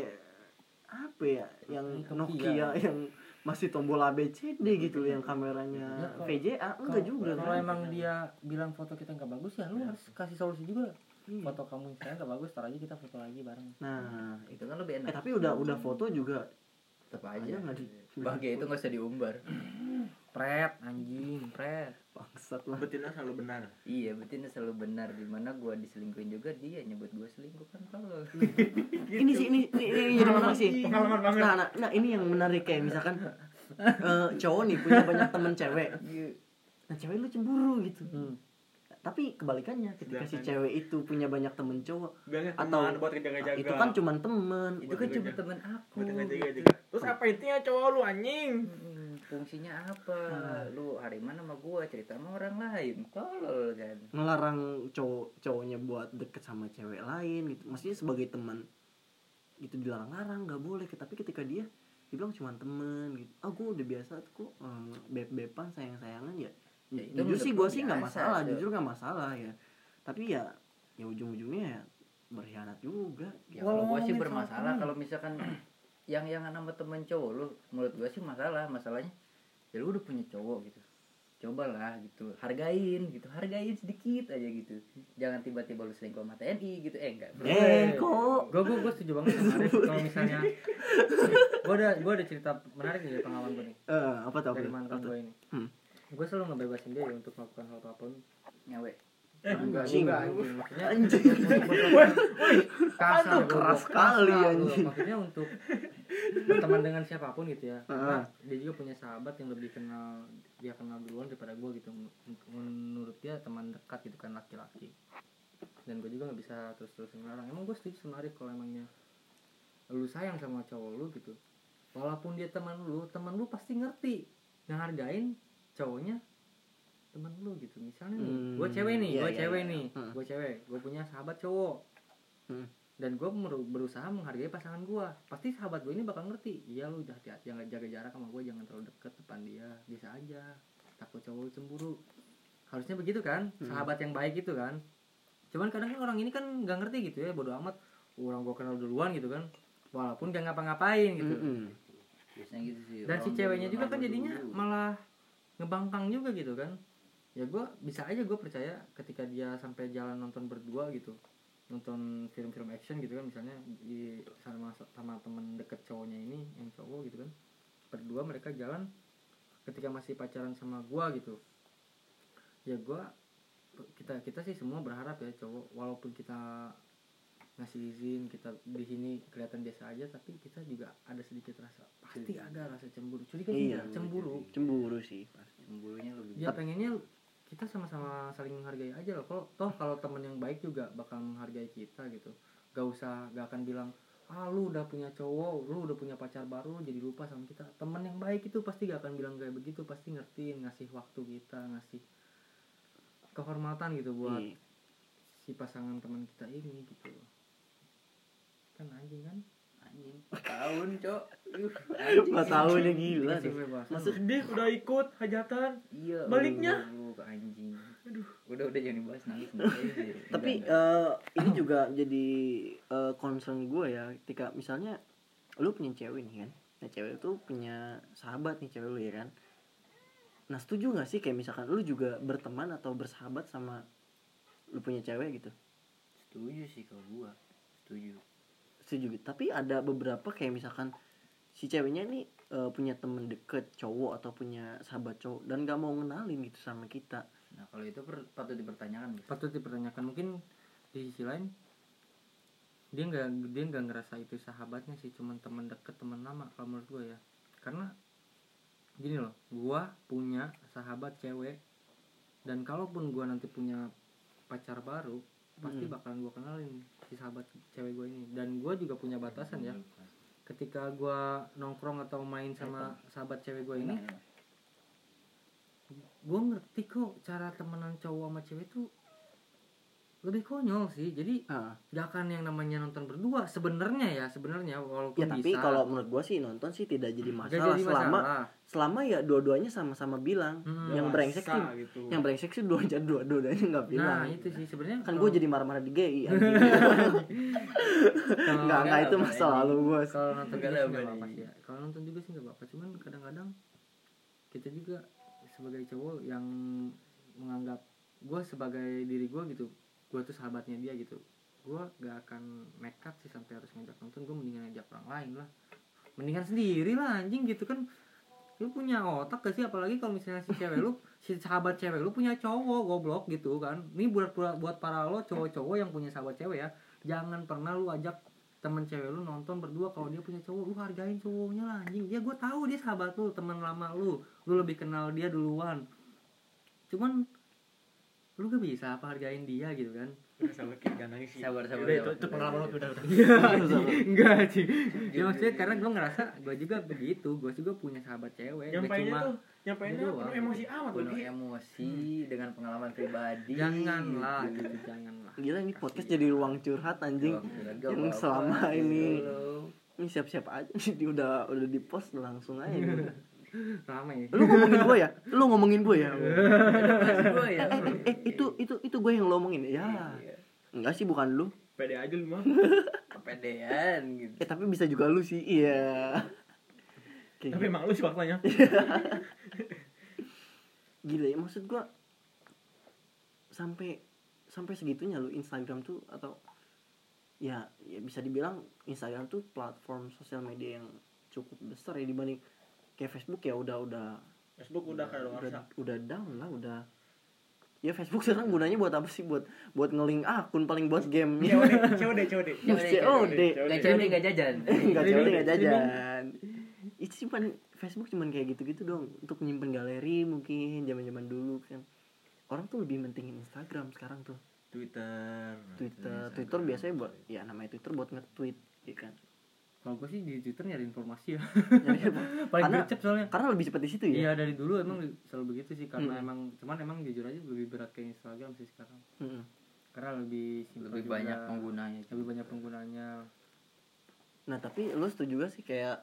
apa ya yang Nokia. Nokia yang masih tombol ABCD gitu yang kameranya Ya, kalau- VGA enggak juga Kalau kan? emang dia bilang foto kita nggak bagus ya lu harus kasih solusi juga. Iya. Foto kamu saya nggak bagus, tar aja kita foto lagi bareng. Nah, Itu kan lebih enak. tapi udah foto juga Tetap aja aja. nggak di Bahagia itu gak usah diumbar. Pret anjing, pret. bangsat lah. Betina selalu benar. Iya, betina selalu benar. Dimana gue diselingkuhin juga, dia nyebut gue selingkuh kan tolol. Ini sih ini jadi menarik sih. Pengalaman banget. Nah, ini yang menarik kayak misalkan cowok nih punya banyak temen cewek. Nah, cewek lu cemburu gitu. Tapi kebalikannya ketika si Sedangkan- cewek itu punya banyak temen cowok Bilangnya atau teman buat jaga-jaga. itu kan cuman temen. Itu kan cuma teman aku. buat jaga-jaga gitu. juga. Terus apa intinya cowok lu anjing? Fungsinya apa? Lu hari mana sama gua cerita sama orang lain. Tolol kan. Ngelarang cowoknya buat deket sama cewek lain gitu. Maksudnya sebagai teman gitu dilarang-larang nggak boleh. Tapi ketika dia bilang cuma temen gitu. Ah gue udah biasa tuh kok beb-beban sayang-sayangan ya. Ya, itu Jujur sih gue menurut sih nggak biasa, masalah, tuh. jujur nggak masalah ya. Tapi ya ujung-ujungnya ya berkhianat juga. Ya kalau gua sih Ngomongin bermasalah soal temen. kalau misalkan yang nama temen cowok lu, menurut gua sih masalahnya ya lu udah punya cowok gitu. Cobalah gitu, hargain sedikit aja gitu. Jangan tiba-tiba lu selingkuh sama TNI gitu. Enggak. Kok Gue setuju banget sama Arif kalau misalnya gue ada cerita menarik nih dari pengalaman gue nih apa tuh? dari mantan gue ini. Gue selalu ngebebasin dia ya untuk melakukan hal apapun. Nyawe. Anjing. Enggak, anjing. Maksudnya Anjing. kasar, Aduh, keras sekali, anjing. Maksudnya untuk berteman dengan siapapun gitu ya. Ah. Karena dia juga punya sahabat yang lebih kenal, dia kenal duluan daripada gue gitu. Menurut dia teman dekat gitu kan, laki-laki. Dan gue juga nggak bisa terus-terusan ngelarang. Emang gue setuju sama Arif kalau emangnya lu sayang sama cowok lu gitu. Walaupun dia teman lu pasti ngerti ngehargain cowoknya teman lu gitu. Misalnya nih, gue cewek nih, gue cewek, gue punya sahabat cowok. Dan gue berusaha menghargai pasangan gue. Pasti sahabat gue ini bakal ngerti. Iya lu hati-hati, jangan jaga jarak sama gue, jangan terlalu deket depan dia. Bisa aja takut cowok lu cemburu. Harusnya begitu kan, sahabat yang baik itu kan. Cuman kadang kan orang ini kan nggak ngerti gitu ya, bodo amat. Orang gue kenal duluan gitu kan, walaupun gak ngapa-ngapain gitu. Biasanya gitu sih. Dan si Orang ceweknya dulu, juga kan orang jadinya dulu. malah ngebangkang juga gitu kan. Ya gue bisa aja gue percaya ketika dia sampai jalan nonton berdua gitu, nonton film-film action gitu kan, misalnya di sama temen deket cowoknya ini yang cowok gitu kan, berdua mereka jalan ketika masih pacaran sama gue gitu. Ya gue kita sih semua berharap ya cowok, walaupun kita ngasih izin, kita di sini kelihatan biasa aja, tapi kita juga ada sedikit rasa, pasti ada rasa cemburu. Curiga sih, Iya, cemburu sih pasti. Cemburunya lebih. dia pengennya kita sama-sama saling menghargai aja loh. Kalau temen yang baik juga bakal menghargai kita gitu. Gak akan bilang lu udah punya cowok, lu udah punya pacar baru jadi lupa sama kita. Temen yang baik itu pasti gak akan bilang kayak begitu, pasti ngertiin, ngasih waktu kita, ngasih kehormatan gitu buat Iya. si pasangan teman kita ini gitu. Kan anjing kan? Anjing 4 tahun, Cok. Anjing. 4 tahun ya gila Dikasih tuh. kebebasan. Masuk dia udah ikut hajatan. Iya. Baliknya? Ke anjing. Aduh. Udah jangan dibahas nangis. nangis. Tapi ini juga jadi concern gue ya, ketika misalnya lu punya cewek nih kan, nah cewek itu punya sahabat nih cewek lu ya kan. Nah setuju nggak sih kayak misalkan lu juga berteman atau bersahabat sama lu punya cewek gitu? Setuju sih kalau gua. Setuju. Setuju gitu. Tapi ada beberapa kayak misalkan si ceweknya nih punya temen deket cowok atau punya sahabat cowok dan gak mau ngenalin gitu sama kita. Nah, kalau itu patut dipertanyakan. Patut dipertanyakan. Mungkin di sisi lain dia nggak ngerasa itu sahabatnya sih, cuman teman deket, teman lama kalau menurut gue ya. Karena gini loh, gue punya sahabat cewek dan kalaupun gue nanti punya pacar baru pasti bakalan gue kenalin si sahabat cewek gue ini. Dan gue juga punya batasan ya, ketika gue nongkrong atau main sama sahabat cewek gue ini, gue ngerti kok cara temenan cowok sama cewek tuh lebih konyol sih. Jadi gak akan yang namanya nonton berdua sebenarnya walaupun Ya tapi bisa. kalau menurut gua sih nonton sih tidak jadi Gak masalah, jadi selama ya dua-duanya sama-sama bilang. Yang brengsek sih gitu. yang brengsek sih dua-duanya nggak bilang. Nah itu sih sebenarnya Kan kalau- gua jadi marah-marah di GI nggak itu masa lalu gua. kalau nonton Enggak juga lah, sih nggak Bang. apa-apa sih ya. Kalau nonton juga sih nggak apa-apa, cuman kadang-kadang kita juga sebagai cowok yang menganggap gue sebagai diri gue gitu, gue tuh sahabatnya dia gitu, gue gak akan nekat sih sampai harus ngajak nonton. Gue mendingan ngajak orang lain lah, mendingan sendiri lah anjing gitu kan. Lu punya otak gak sih, apalagi kalau misalnya si cewek lu si sahabat cewek lu punya cowok goblok gitu kan. Ini buat para lo cowok-cowok yang punya sahabat cewek ya, jangan pernah lu ajak temen cewek lu nonton berdua kalau dia punya cowok. Lu hargain cowoknya lah anjing. Ya gue tahu dia sahabat lu, teman lama lu lebih kenal dia duluan, cuman lu gak bisa apa hargain dia gitu kan. Sabar kayak gak nangis sih. Sabar. Itu pengalaman lu udah. Enggak sih ya, maksudnya karena gue ngerasa gue juga begitu, gue juga punya sahabat cewek. Nyampainnya doang. penuh emosi amat Penuh Gi. emosi dengan pengalaman pribadi. janganlah gitu, janganlah. Gila ini podcast jadi ruang curhat anjing. Yang selama ini siap-siap aja sih udah di post langsung aja gitu. Ramai Lu ngomongin gue ya. Gua ya. Itu gue yang lo omongin ya. Enggak sih, bukan lu. Pede aja lu mah. Kepedean gitu. Tapi bisa juga lu sih. Iya. Kayak Tapi emang lu sih faktanya. gila ya, maksud gue sampai segitunya lu Instagram tuh, atau ya bisa dibilang Instagram tuh platform sosial media yang cukup besar ya dibanding kayak Facebook. Ya udah Facebook udah kayak luar. udah down lah, udah. Ya Facebook sekarang gunanya buat apa sih? Buat nge-link akun, paling buat game. COD. COD. Yang COD gak jajan. Enggak COD enggak jajan. Itu cuman Facebook cuman kayak gitu-gitu dong, untuk nyimpen galeri mungkin zaman-zaman dulu kan. Orang tuh lebih mentingin Instagram sekarang tuh. Twitter biasanya buat ya namanya Twitter buat nge-tweet ya kan. Kalau gue sih di Twitter nyari informasi ya. Jadi Paling gercep soalnya. karena lebih cepat di situ ya. Iya dari dulu emang selalu begitu sih, karena emang jujur aja lebih berat ke Instagram sih sekarang. Karena lebih simpel Lebih juga, banyak penggunanya. lebih banyak penggunanya. Nah tapi lu setuju gak sih kayak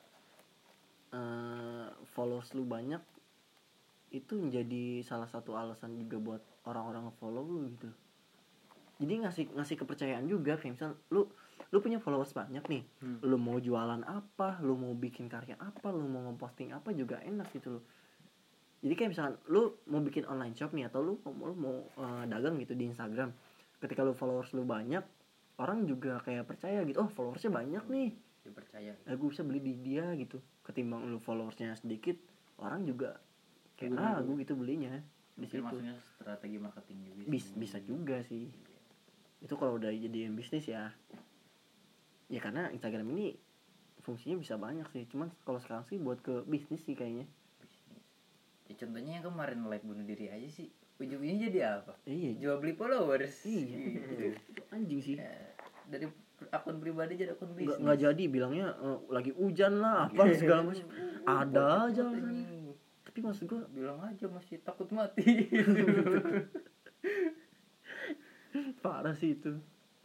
followers lu banyak itu menjadi salah satu alasan juga buat orang-orang follow lu gitu. Jadi ngasih kepercayaan juga, kayak misal lu punya followers banyak nih, lu mau jualan apa, lu mau bikin karya apa, lu mau ngeposting apa juga enak gitu loh. Jadi kayak misalkan lu mau bikin online shop nih, atau lu mau dagang gitu di Instagram, ketika lu followers lu banyak, orang juga kayak percaya gitu, oh followersnya banyak nih, Dipercaya. gue bisa beli di dia gitu. Ketimbang lu followersnya sedikit, orang juga kayak ragu gitu belinya di Mungkin situ. maksudnya strategi marketing juga. Bisa juga sih. Itu kalau udah jadiin bisnis ya. Ya karena Instagram ini fungsinya bisa banyak sih. Cuman kalau sekarang sih buat ke bisnis sih kayaknya. Bisnis. Ya contohnya yang kemarin like bunuh diri aja sih. Ujung-ujungnya jadi apa? Iya. Jual beli followers. Iya. Anjing sih. Dari akun pribadi jadi akun bisnis. Nggak jadi bilangnya lagi hujan lah apa segala macam. Ada aja alasannya. Tapi maksud gue bilang aja masih takut mati. Parah sih itu.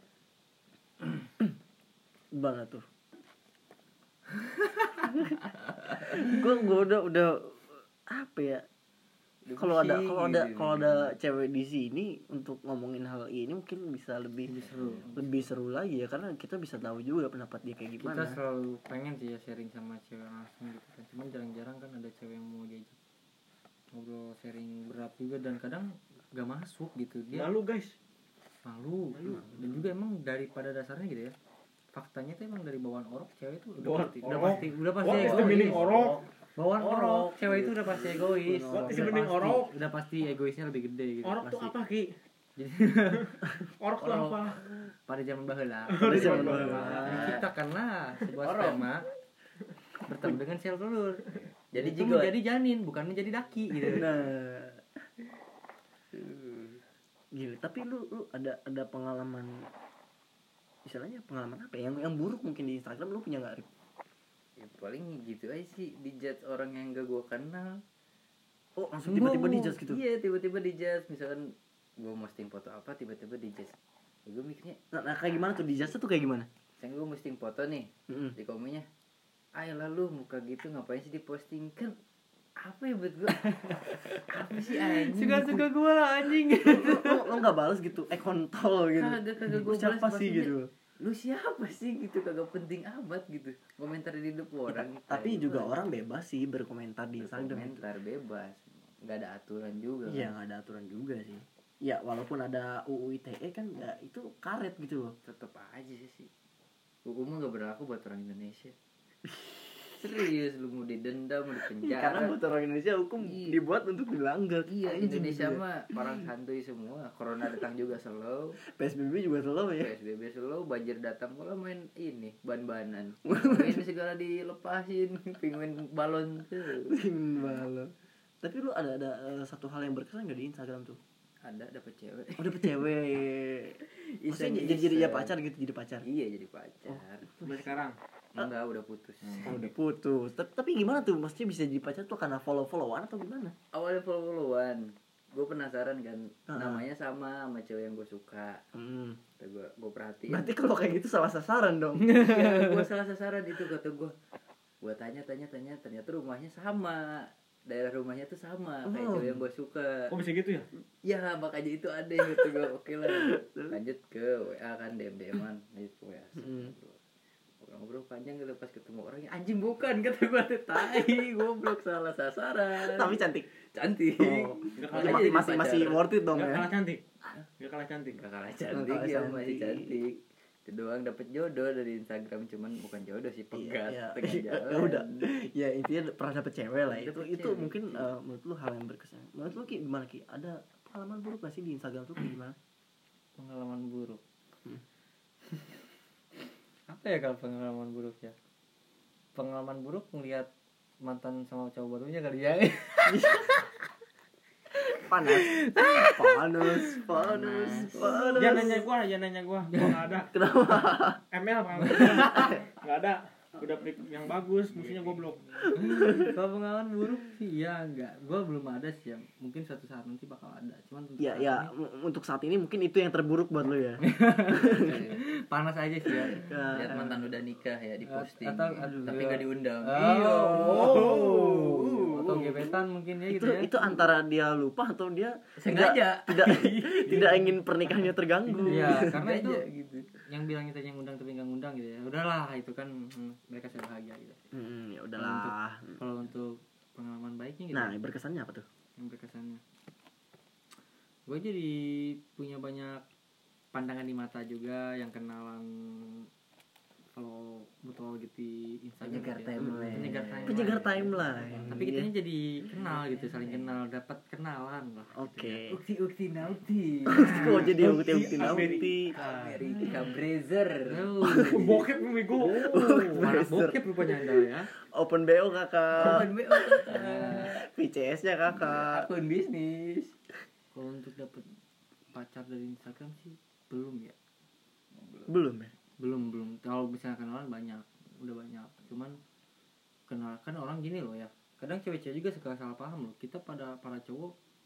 Banget tuh. Gue udah apa ya? Kalau ada cewek di sini untuk ngomongin hal ini mungkin bisa lebih seru lagi ya, karena kita bisa tahu juga pendapat dia kayak gimana. Kita selalu pengen sih ya sharing sama cewek langsung gitu kan, cuman jarang-jarang kan ada cewek yang mau diajak ngobrol sharing berat juga, dan kadang gak masuk gitu, dia Malu guys. malu. Dan juga emang daripada dasarnya gitu ya, faktanya tuh emang dari bawaan orok cewek tuh Bawaan udah orok? pasti What is the egois. meaning orok? Bawaan orok cewek itu udah pasti egois. What is the Udah meaning pasti- orok? udah pasti egoisnya lebih gede gitu. Orok tuh pasti. apa Ki? Jadi Orok tuh Orok. apa? pada zaman baheula Pada zaman baheula. diciptakanlah sebuah Orok. sperma bertemu dengan sel telur. Jadi Itu jigot. menjadi janin, bukan menjadi daki gitu. Nah, gila. Tapi lu ada pengalaman, istilahnya pengalaman apa ya? Yang buruk mungkin di Instagram lu punya nggak, Rip? Ya, paling gitu aja sih, dijudge orang yang gak gue kenal. Oh, langsung tiba-tiba dijudge gitu. Iya, tiba-tiba dijudge. Misalkan gue posting foto apa, tiba-tiba dijudge. Ya, gue mikirnya, Nah, kayak gimana tuh dijudge tuh kayak gimana? misalnya gue posting foto nih, Mm-mm. di komennya, ayolah lu muka gitu ngapain sih diposting, kan apa ya buat gue apa sih anjing, Suka-suka gue lah anjing. Lu nggak balas gitu, kontol gitu. kagak Lu gue siapa sih gitu? lu siapa sih gitu, kagak penting amat gitu komentar di hidup orang. Tapi juga orang bebas sih berkomentar di Instagram. komentar bebas, nggak ada aturan juga Iya, kan. nggak ada aturan juga sih. Ya walaupun ada UU ITE kan ya itu karet gitu loh. Tetep aja sih hukum nggak berlaku buat orang Indonesia. Serius, lu mau didenda, mau dipenjara. Karena buat orang Indonesia hukum Iya. dibuat untuk dilanggar. Iya, Anjing Indonesia gitu ya. mah orang santuy semua. Corona datang juga slow, PSBB juga slow ya. PSBB slow, banjir datang pula main ini ban-banan. Main segala dilepasin, penguin balon tuh. Balon. Tapi lu ada satu hal yang berkesan gak di Instagram tuh? Ada dapet cewek. Oh, dapet cewek. Maksudnya jadi ya pacar gitu, jadi pacar. Iya, jadi pacar. Sampai sekarang. Enggak, udah putus. Oh, udah putus. Tapi gimana tuh? Maksudnya bisa jadi pacar tuh karena follow-followan atau gimana? Awalnya follow-followan. Gue penasaran kan, Ah. namanya sama cewek yang gue suka. Hmm. Gue perhatiin. Berarti kalau kayak gitu salah sasaran dong. Ya, gue salah sasaran itu, kata gue tanya ternyata rumahnya sama, daerah rumahnya tuh sama kayak Oh. cewek yang gue suka. Kok bisa gitu ya? Ya makanya itu ada gitu gue. Oke lah, lanjut ke WA kan, DM-an, lanjut ke WA. Ngobrol panjang gitu, pas ketemu orangnya anjing bukan, kata gue tuh tai, goblok, salah sasaran. Tapi cantik. Cantik. Oh. Nggak Makanya kalah, jadi masih pacaran. worth it dong Nggak ya. kalah cantik. Nggak kalah cantik. Gak kalah Nggak cantik, kalah ya cantik. masih cantik. Itu doang dapet jodoh dari Instagram, cuman bukan jodoh sih, pegat Iya, tengah iya. jalan. Ya udah. Ya intinya pernah dapet cewek lah. Itu Dapet itu cewek. mungkin menurut lu hal yang berkesan. Menurut lu Ki gimana Ki? Ada pengalaman buruk gak sih di Instagram tuh kayak gimana? Pengalaman buruk. Hmm. Apa ya kalau pengalaman buruk ya? Pengalaman buruk ngelihat mantan sama cowok barunya kali ya. Panas. Panas. Jangan nanya gua nggak ada. Kenapa? ML Bang. Nggak ada. Udah pick yang bagus, musuhnya goblok. Kalau pengalaman buruk sih ya enggak. Gua belum ada sih ya. Mungkin suatu saat nanti bakal ada. Cuman untuk Ya saat ya ini untuk saat ini mungkin itu yang terburuk buat lu ya. panas aja sih ya. Lihat mantan udah nikah ya, diposting. Atau- aduh, tapi ya. nggak diundang. Iya. Oh. Atau gebetan mungkin ya itu gitu ya. itu antara dia lupa atau dia Sengaja. tidak ingin pernikahannya terganggu. Iya, karena itu Sengaja gitu. yang bilang kita yang undang tapi nggak ngundang gitu ya. Udahlah, itu kan mereka saya bahagia gitu. Ya udahlah. Kalau untuk pengalaman baiknya gitu. Nah, berkesannya apa tuh? Yang berkesannya. Gue jadi punya banyak pandangan di mata juga, yang kenalan kalau betul gitu di Instagram. Penyegar gitu ya. timeline. Penyegar timeline. Tapi kitanya jadi kenal gitu, saling kenal, dapat kenalan lah. Oke. Ukti nauti. Kok jadi ukti Amerika Brazer. Bokep lu bego. Anak bokep rupanya Anda ya. Open BO kakak. Kawan BO kakak. VCS-nya kakak. Akun bisnis. Kalau untuk dapat pacar dari Instagram sih belum ya. Belum ya? Belum. Kalau misalnya kenalan banyak, udah banyak. Cuman kenal kan orang gini loh ya. Kadang cewek-cewek juga suka salah paham loh. Kita para cowok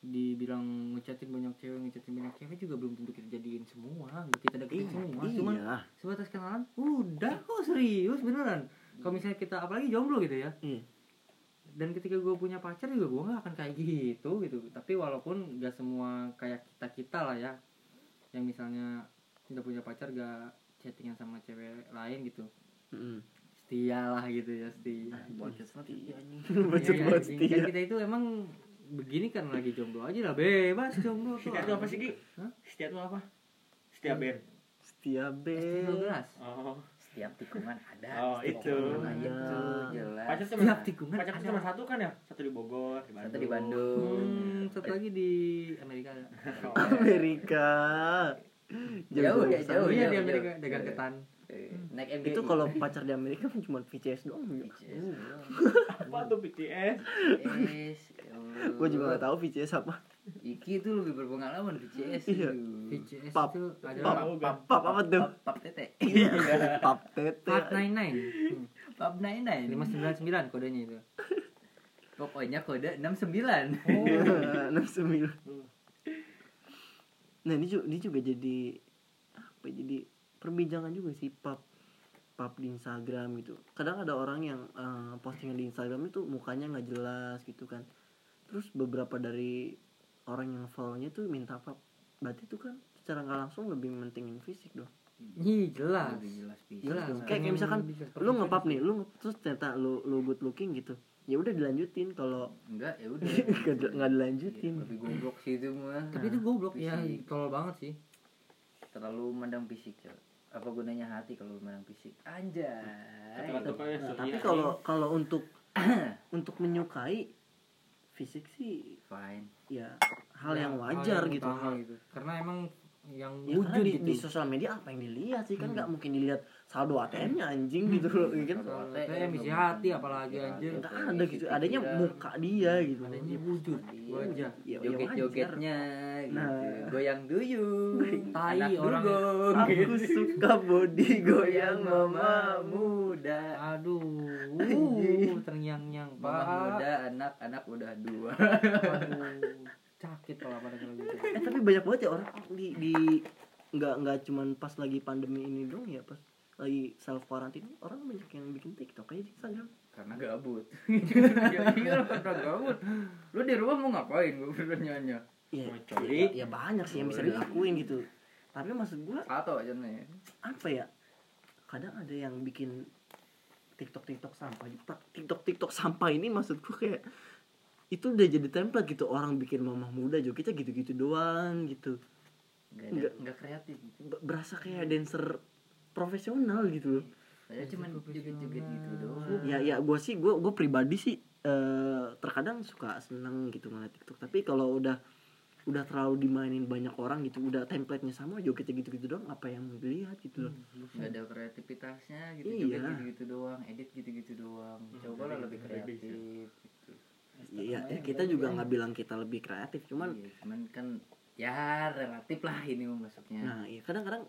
dibilang ngechatin banyak cewek juga belum tentu kita jadiin semua, kita deketin semua. Cuman Iya. sebatas kenalan udah kok, serius beneran. Kalau misalnya kita apalagi jomblo gitu ya, Iya. dan ketika gue punya pacar juga gue nggak akan kayak gitu. Tapi walaupun gak semua kayak kita lah ya, yang misalnya udah punya pacar gak chattingan sama cewek lain gitu, Mm. setia lah gitu ya, setia. Bocot setia nih. Bacot Iya, banget anjing. setia. Kan kita itu emang begini kan lagi jomblo aja lah, bebas jomblo tuh. Setia itu apa sih, Gi? Hah? Setia itu apa? Setia band. Setia bel. S12. Oh. Setiap tikungan ada. Oh, setiap itu. tikungan Ada. itu jelas. Pacar cuma Setiap tikungan pacar ada. cuma satu kan ya? Satu di Bogor, di Bandung. Satu di Bandung. Satu lagi di Amerika. Oh. Amerika. Jauh ya, jauh. Iya di jauh, Amerika, jauh. dagang ketan. Naik MGI. Itu kalau pacar di Amerika kan cuma VCS doang. Apa tuh BTS? Gue juga gak tahu VCS apa. Iki itu lebih berpengalaman VCS Iya. itu. VCS Pap. itu Pap, adalah pap apa tuh? Pap tete. Pap tete. Part 99. Pap 99. 599 kodenya itu. Pokoknya kode 69. Iya, 69. Nah ini juga jadi apa ya, jadi perbincangan juga sih pap di Instagram gitu. Kadang ada orang yang postingan di Instagram itu mukanya nggak jelas gitu kan. Terus beberapa dari orang yang follow-nya tuh minta pap. Berarti itu kan secara nggak langsung lebih mentingin fisik dong. Ih, jelas. Lebih jelas bisa. Jelas dong. Nah, Kayak yang misalkan bisa lu ngepap nih, terus ternyata lu good looking gitu. Ya udah dilanjutin, kalau Enggak, ya udah. nggak dilanjutin. Lebih goblok sih itu mah. Tapi itu goblok ya, Fisik. tolol banget sih. Terlalu mandang fisik, coy. Apa gunanya hati kalau mandang fisik? Anjay. Kata-kata kayak Nah, setia tapi nih. kalau untuk menyukai fisik sih Fine. ya hal yang wajar gitu. utama gitu. Karena emang yang Ya, karena wujud di gitu. sosial media apa yang dilihat sih kan nggak mungkin dilihat saldo ATM-nya anjing gitu loh kan. Saya misi hati apalagi anjir. Nggak ada gitu, adanya muka dia gitu. Adanya wujud, wajah. Ya, Joget-jogetnya gitu. Nah. Goyang duyung. Tai Anak orang. dugong. Aku suka body goyang mama muda. Aduh, terngiang-ngiang Mama Pak. muda, anak udah 2. Aduh, sakit kalau pada kalau gitu. tapi banyak banget ya orang di nggak cuman pas lagi pandemi ini dong ya, pas lagi self quarantine orang banyak yang bikin TikTok aja di Instagram. Karena gabut. Ya iya karena gabut. Lu di rumah mau ngapain? Gue bertanya. Ya, Mau coli. ya banyak sih yang bisa dilakuin gitu. Tapi maksud gua Atau aja nih. apa ya? Kadang ada yang bikin TikTok sampah. TikTok sampah ini maksud gua kayak itu udah jadi template gitu, orang bikin mamah muda jogetnya gitu-gitu doang gitu. Enggak kreatif gitu. Berasa kayak dancer profesional gitu loh. Saya cuma joget-joget gitu doang. Ya gue pribadi sih terkadang suka seneng gitu ngeliat TikTok, tapi kalau udah terlalu dimainin banyak orang gitu, udah template-nya sama, jogetnya gitu-gitu doang, apa yang mau dilihat gitu loh. Nggak ada kreativitasnya gitu, Iya. joget gitu-gitu doang, edit gitu-gitu doang. Cobalah lebih kreatif gitu. Iya, ya, kita juga nggak bilang kita lebih kreatif, cuman Iya, cuman kan ya relatif lah ini masuknya. nah iya kadang-kadang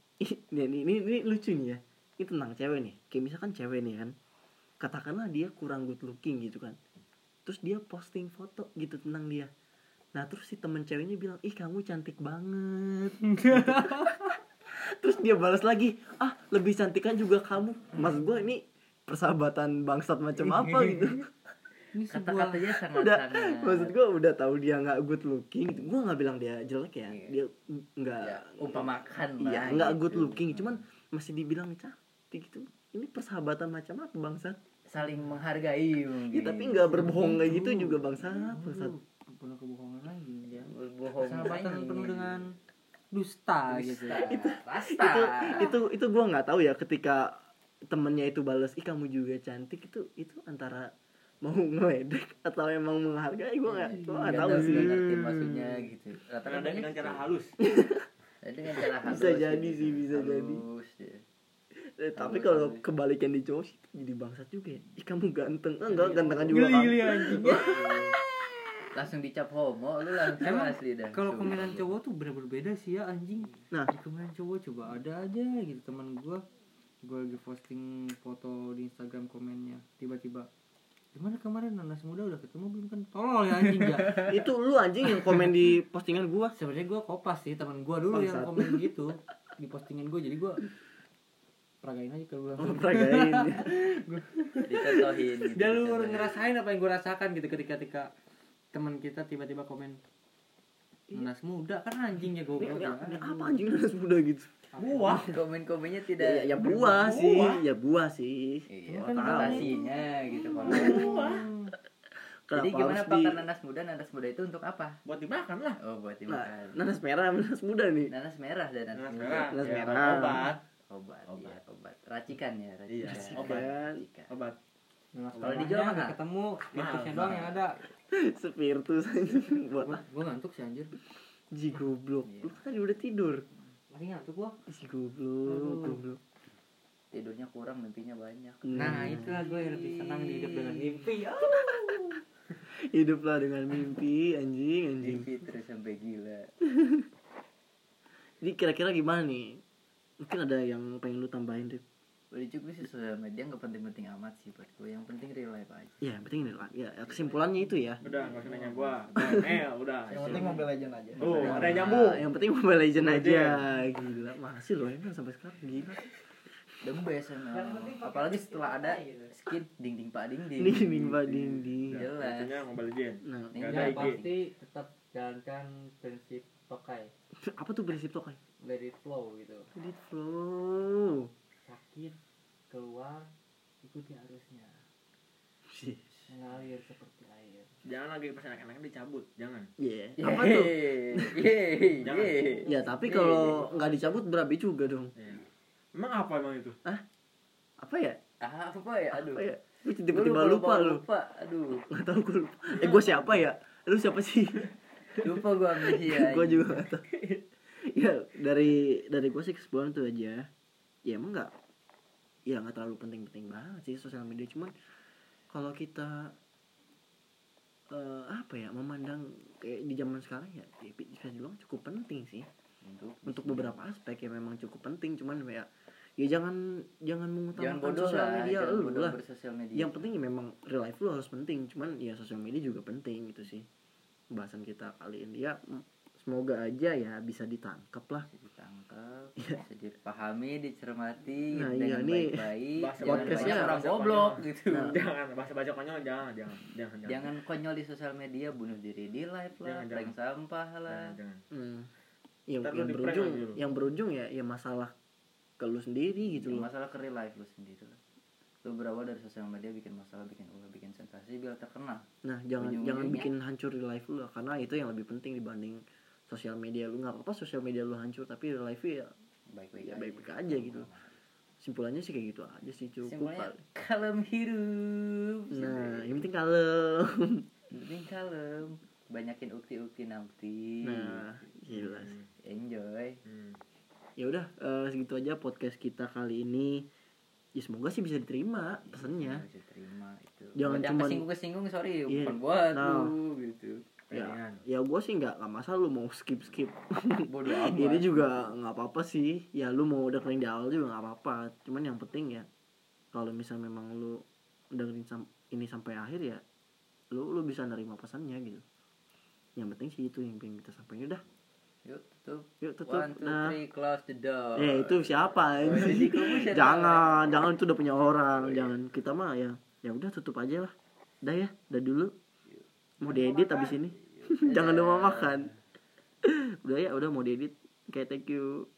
ini lucu nih ya, ini tentang cewek nih, kayak misalkan cewek nih kan, katakanlah dia kurang good looking gitu kan, terus dia posting foto gitu tentang dia, nah terus si temen ceweknya bilang, ih kamu cantik banget gitu. Terus dia balas lagi, ah lebih cantikan juga kamu. Maksud gue ini persahabatan bangsat macam apa gitu. Ini sebuah Kata-katanya Udah, sangat-sangat. maksud gue udah tahu dia nggak good looking gitu. Gue nggak bilang dia jelek ya, Iya. dia nggak, Ya, umpamakan iya lah. nggak gitu. good looking, cuman masih dibilang cantik gitu. Ini persahabatan macam apa bangsat? Saling menghargai mungkin. Ya, tapi nggak berbohong kayak gitu juga bangsat. penuh kebohongan lagi ya. Berbohong. Persahabatan lagi. penuh dengan dusta gitu. Pasta. Itu gue nggak tahu ya, ketika temennya itu balas, ih kamu juga cantik, itu antara mau ngeledek atau emang menghargai, gue nggak tahu sih. Nggak ngerti maksudnya gitu. Ada dengan cara halus. Dengan cara halus. Bisa jadi sih, bisa jadi. Halus, ya. Tapi kalau kebalikan di cowok sih jadi bangsat juga ya. Ih kamu ganteng, enggak gantengan juga Gili kamu. anjing. Langsung dicap homo lu langsung Emang asli dah. kalau Sumpah. komenan cowok tuh bener-bener beda sih ya anjing. Nah. Di komenan cowok coba ada aja gitu teman gue lagi posting foto di Instagram, komennya tiba-tiba Gimana kemarin nanas muda udah ketemu belum kan? Tolol ya anjing ya. Itu lu anjing yang komen di postingan gua. Sebenarnya gue kopas sih, teman gue dulu yang Bangsat. komen gitu di postingan gue, jadi gue peragain aja kalau langsung. Peragain. Dicontohin gitu, Dia lu dicontohin. ngerasain apa yang gue rasakan gitu ketika teman kita tiba-tiba komen nanas muda kan anjing ya gue. Ini apa anjing nanas muda gitu? Buah. Komen-komennya tidak Ya buah sih, ya buah sih. iya Kan fantasinya gitu kalau jadi Kenapa gimana harus pakar nanas muda itu untuk apa? Buat dimakan lah. Oh buat Nah, dimakan. nanas merah, nanas muda nih. Nanas merah dan Nanas nanas merah. Nanas Ya, merah. Obat. obat, Obat. iya obat racikan ya Iya, racikan. obat. Racikan. Obat. Nanas Kalau merahnya dijual nggak mahal. ketemu, spiritusnya Mahal. doang yang ada. Spiritus anjing buat Gue ngantuk sih anjir. ji goblok. Iya. Lu kan udah tidur. Masih ngantuk gue. Si goblok, Aduh. goblok. Tidurnya kurang mimpinya banyak. Nah itulah gue yang lebih senang di hidup dengan mimpi. Hiduplah dengan mimpi, anjing, anjing. Mimpi terus sampai gila. Jadi kira-kira gimana nih? Mungkin ada yang pengen lu tambahin, Rip? Boleh juga sih sosial media nggak penting-penting amat sih buat gue. Yang penting real life aja. Ya, yang penting ini lah. Ya, kesimpulannya itu ya. Udah, enggak usah nanya gua. Udah. Mobile Legend aja. Oh, ada yang nyambung. Yang penting Mobile Legend Mobile aja. Gila, masih loh emang sampai sekarang gila. The best emang. Apalagi setelah ada skin ding ding pak ding ding. Dinding pak dinding. Jelas. Itunya Mobile Legend. Nah, Nggak Ini ada IG. pasti tetap jalankan prinsip tokai, apa tuh prinsip tokai? let it flow gitu. Let it flow. Sakit keluar, ikuti arusnya, Sih. mengalir seperti air. Jangan lagi pas anak-anaknya dicabut, jangan. Iya. Apa tuh? Jangan. Ya, tapi kalau nggak dicabut berabi juga dong. Iya. Emang apa emang itu? Apa ya? Apa ya? Aduh. Apa ya? Gue Gua tiba-tiba lupa lu. Lupa. Aduh. Nggak tahu gue lupa. Gue siapa ya? Lu siapa sih? Lupa gua amnesia. Gue juga nggak tahu. Ya dari gue sih kesimpulan tuh aja. Ya emang nggak terlalu penting-penting banget sih sosial media, cuman kalau kita apa ya, memandang kayak di zaman sekarang ya bisa dibilang cukup penting sih untuk beberapa aspek ya, memang cukup penting, cuman ya jangan jangan mengutamakan bodoh sosial lah, media jangan lu bodoh lah. bersosial media. Yang penting ya memang real life lu harus penting, cuman ya sosial media juga penting gitu sih. Pembahasan kita kali ini ya semoga aja ya bisa ditangkap lah. Bisa ditangkap, bisa dipahami, dicermati Nah, dengan iya, nih baik-baik. bahasa Jangan podcastnya banyak orang bahasa goblok konyol. gitu. Nah. Jangan bahasa konyol, jangan. Jangan konyol di sosial media, bunuh diri di live lah, Jangan, prank sampah lah. Jangan. Yang, Ntar lu yang di-prank berujung lagi lu. yang berujung ya masalah ke lu sendiri gitu Yang loh. masalah ke real life lu sendiri lah. Lu berawal dari sosial media bikin masalah, bikin ulah, bikin sensasi biar terkenal. Nah, jangan Ujung-ujungnya- bikin hancur real life lu lah, karena itu yang lebih penting dibanding sosial media lu. Nggak apa-apa sosial media lu hancur, tapi real life ya Baik-baik ya aja. baik-baik aja gitu. Simpulannya sih kayak gitu aja sih, cukup Simpelnya kali. kalem hidup. Nah, yang penting kalem. Yang penting kalem. Banyakin ukti-ukti nanti. Nah, gila sih. Enjoy. Ya udah, segitu aja podcast kita kali ini. Ya semoga sih bisa diterima pesannya. Bisa terima itu. Jangan Buat yang cuman- kesinggung-kesinggung sorry, Iya. bukan buat Nah. lu gitu. Ya gue sih nggak masalah lu mau skip. Bodoh amat. Ini juga nggak apa-apa sih. Ya lu mau dengerin di awal juga nggak apa-apa. Cuman yang penting ya, kalau misal memang lu dengerin ini sampai akhir ya, lu bisa nerima pesannya gitu. Yang penting sih itu yang pengen kita sampaikan. Udah, Yuk tutup. yuk tutup. 1, 2, 3, close the door. Itu siapa? Oh, jadi kamu siapa? jangan itu udah punya orang. Jangan, kita mah ya udah tutup aja lah. Udah ya, udah dulu. Mau diedit abis ini. Jangan lupa makan. Udah ya, udah mau diedit. Oke, thank you.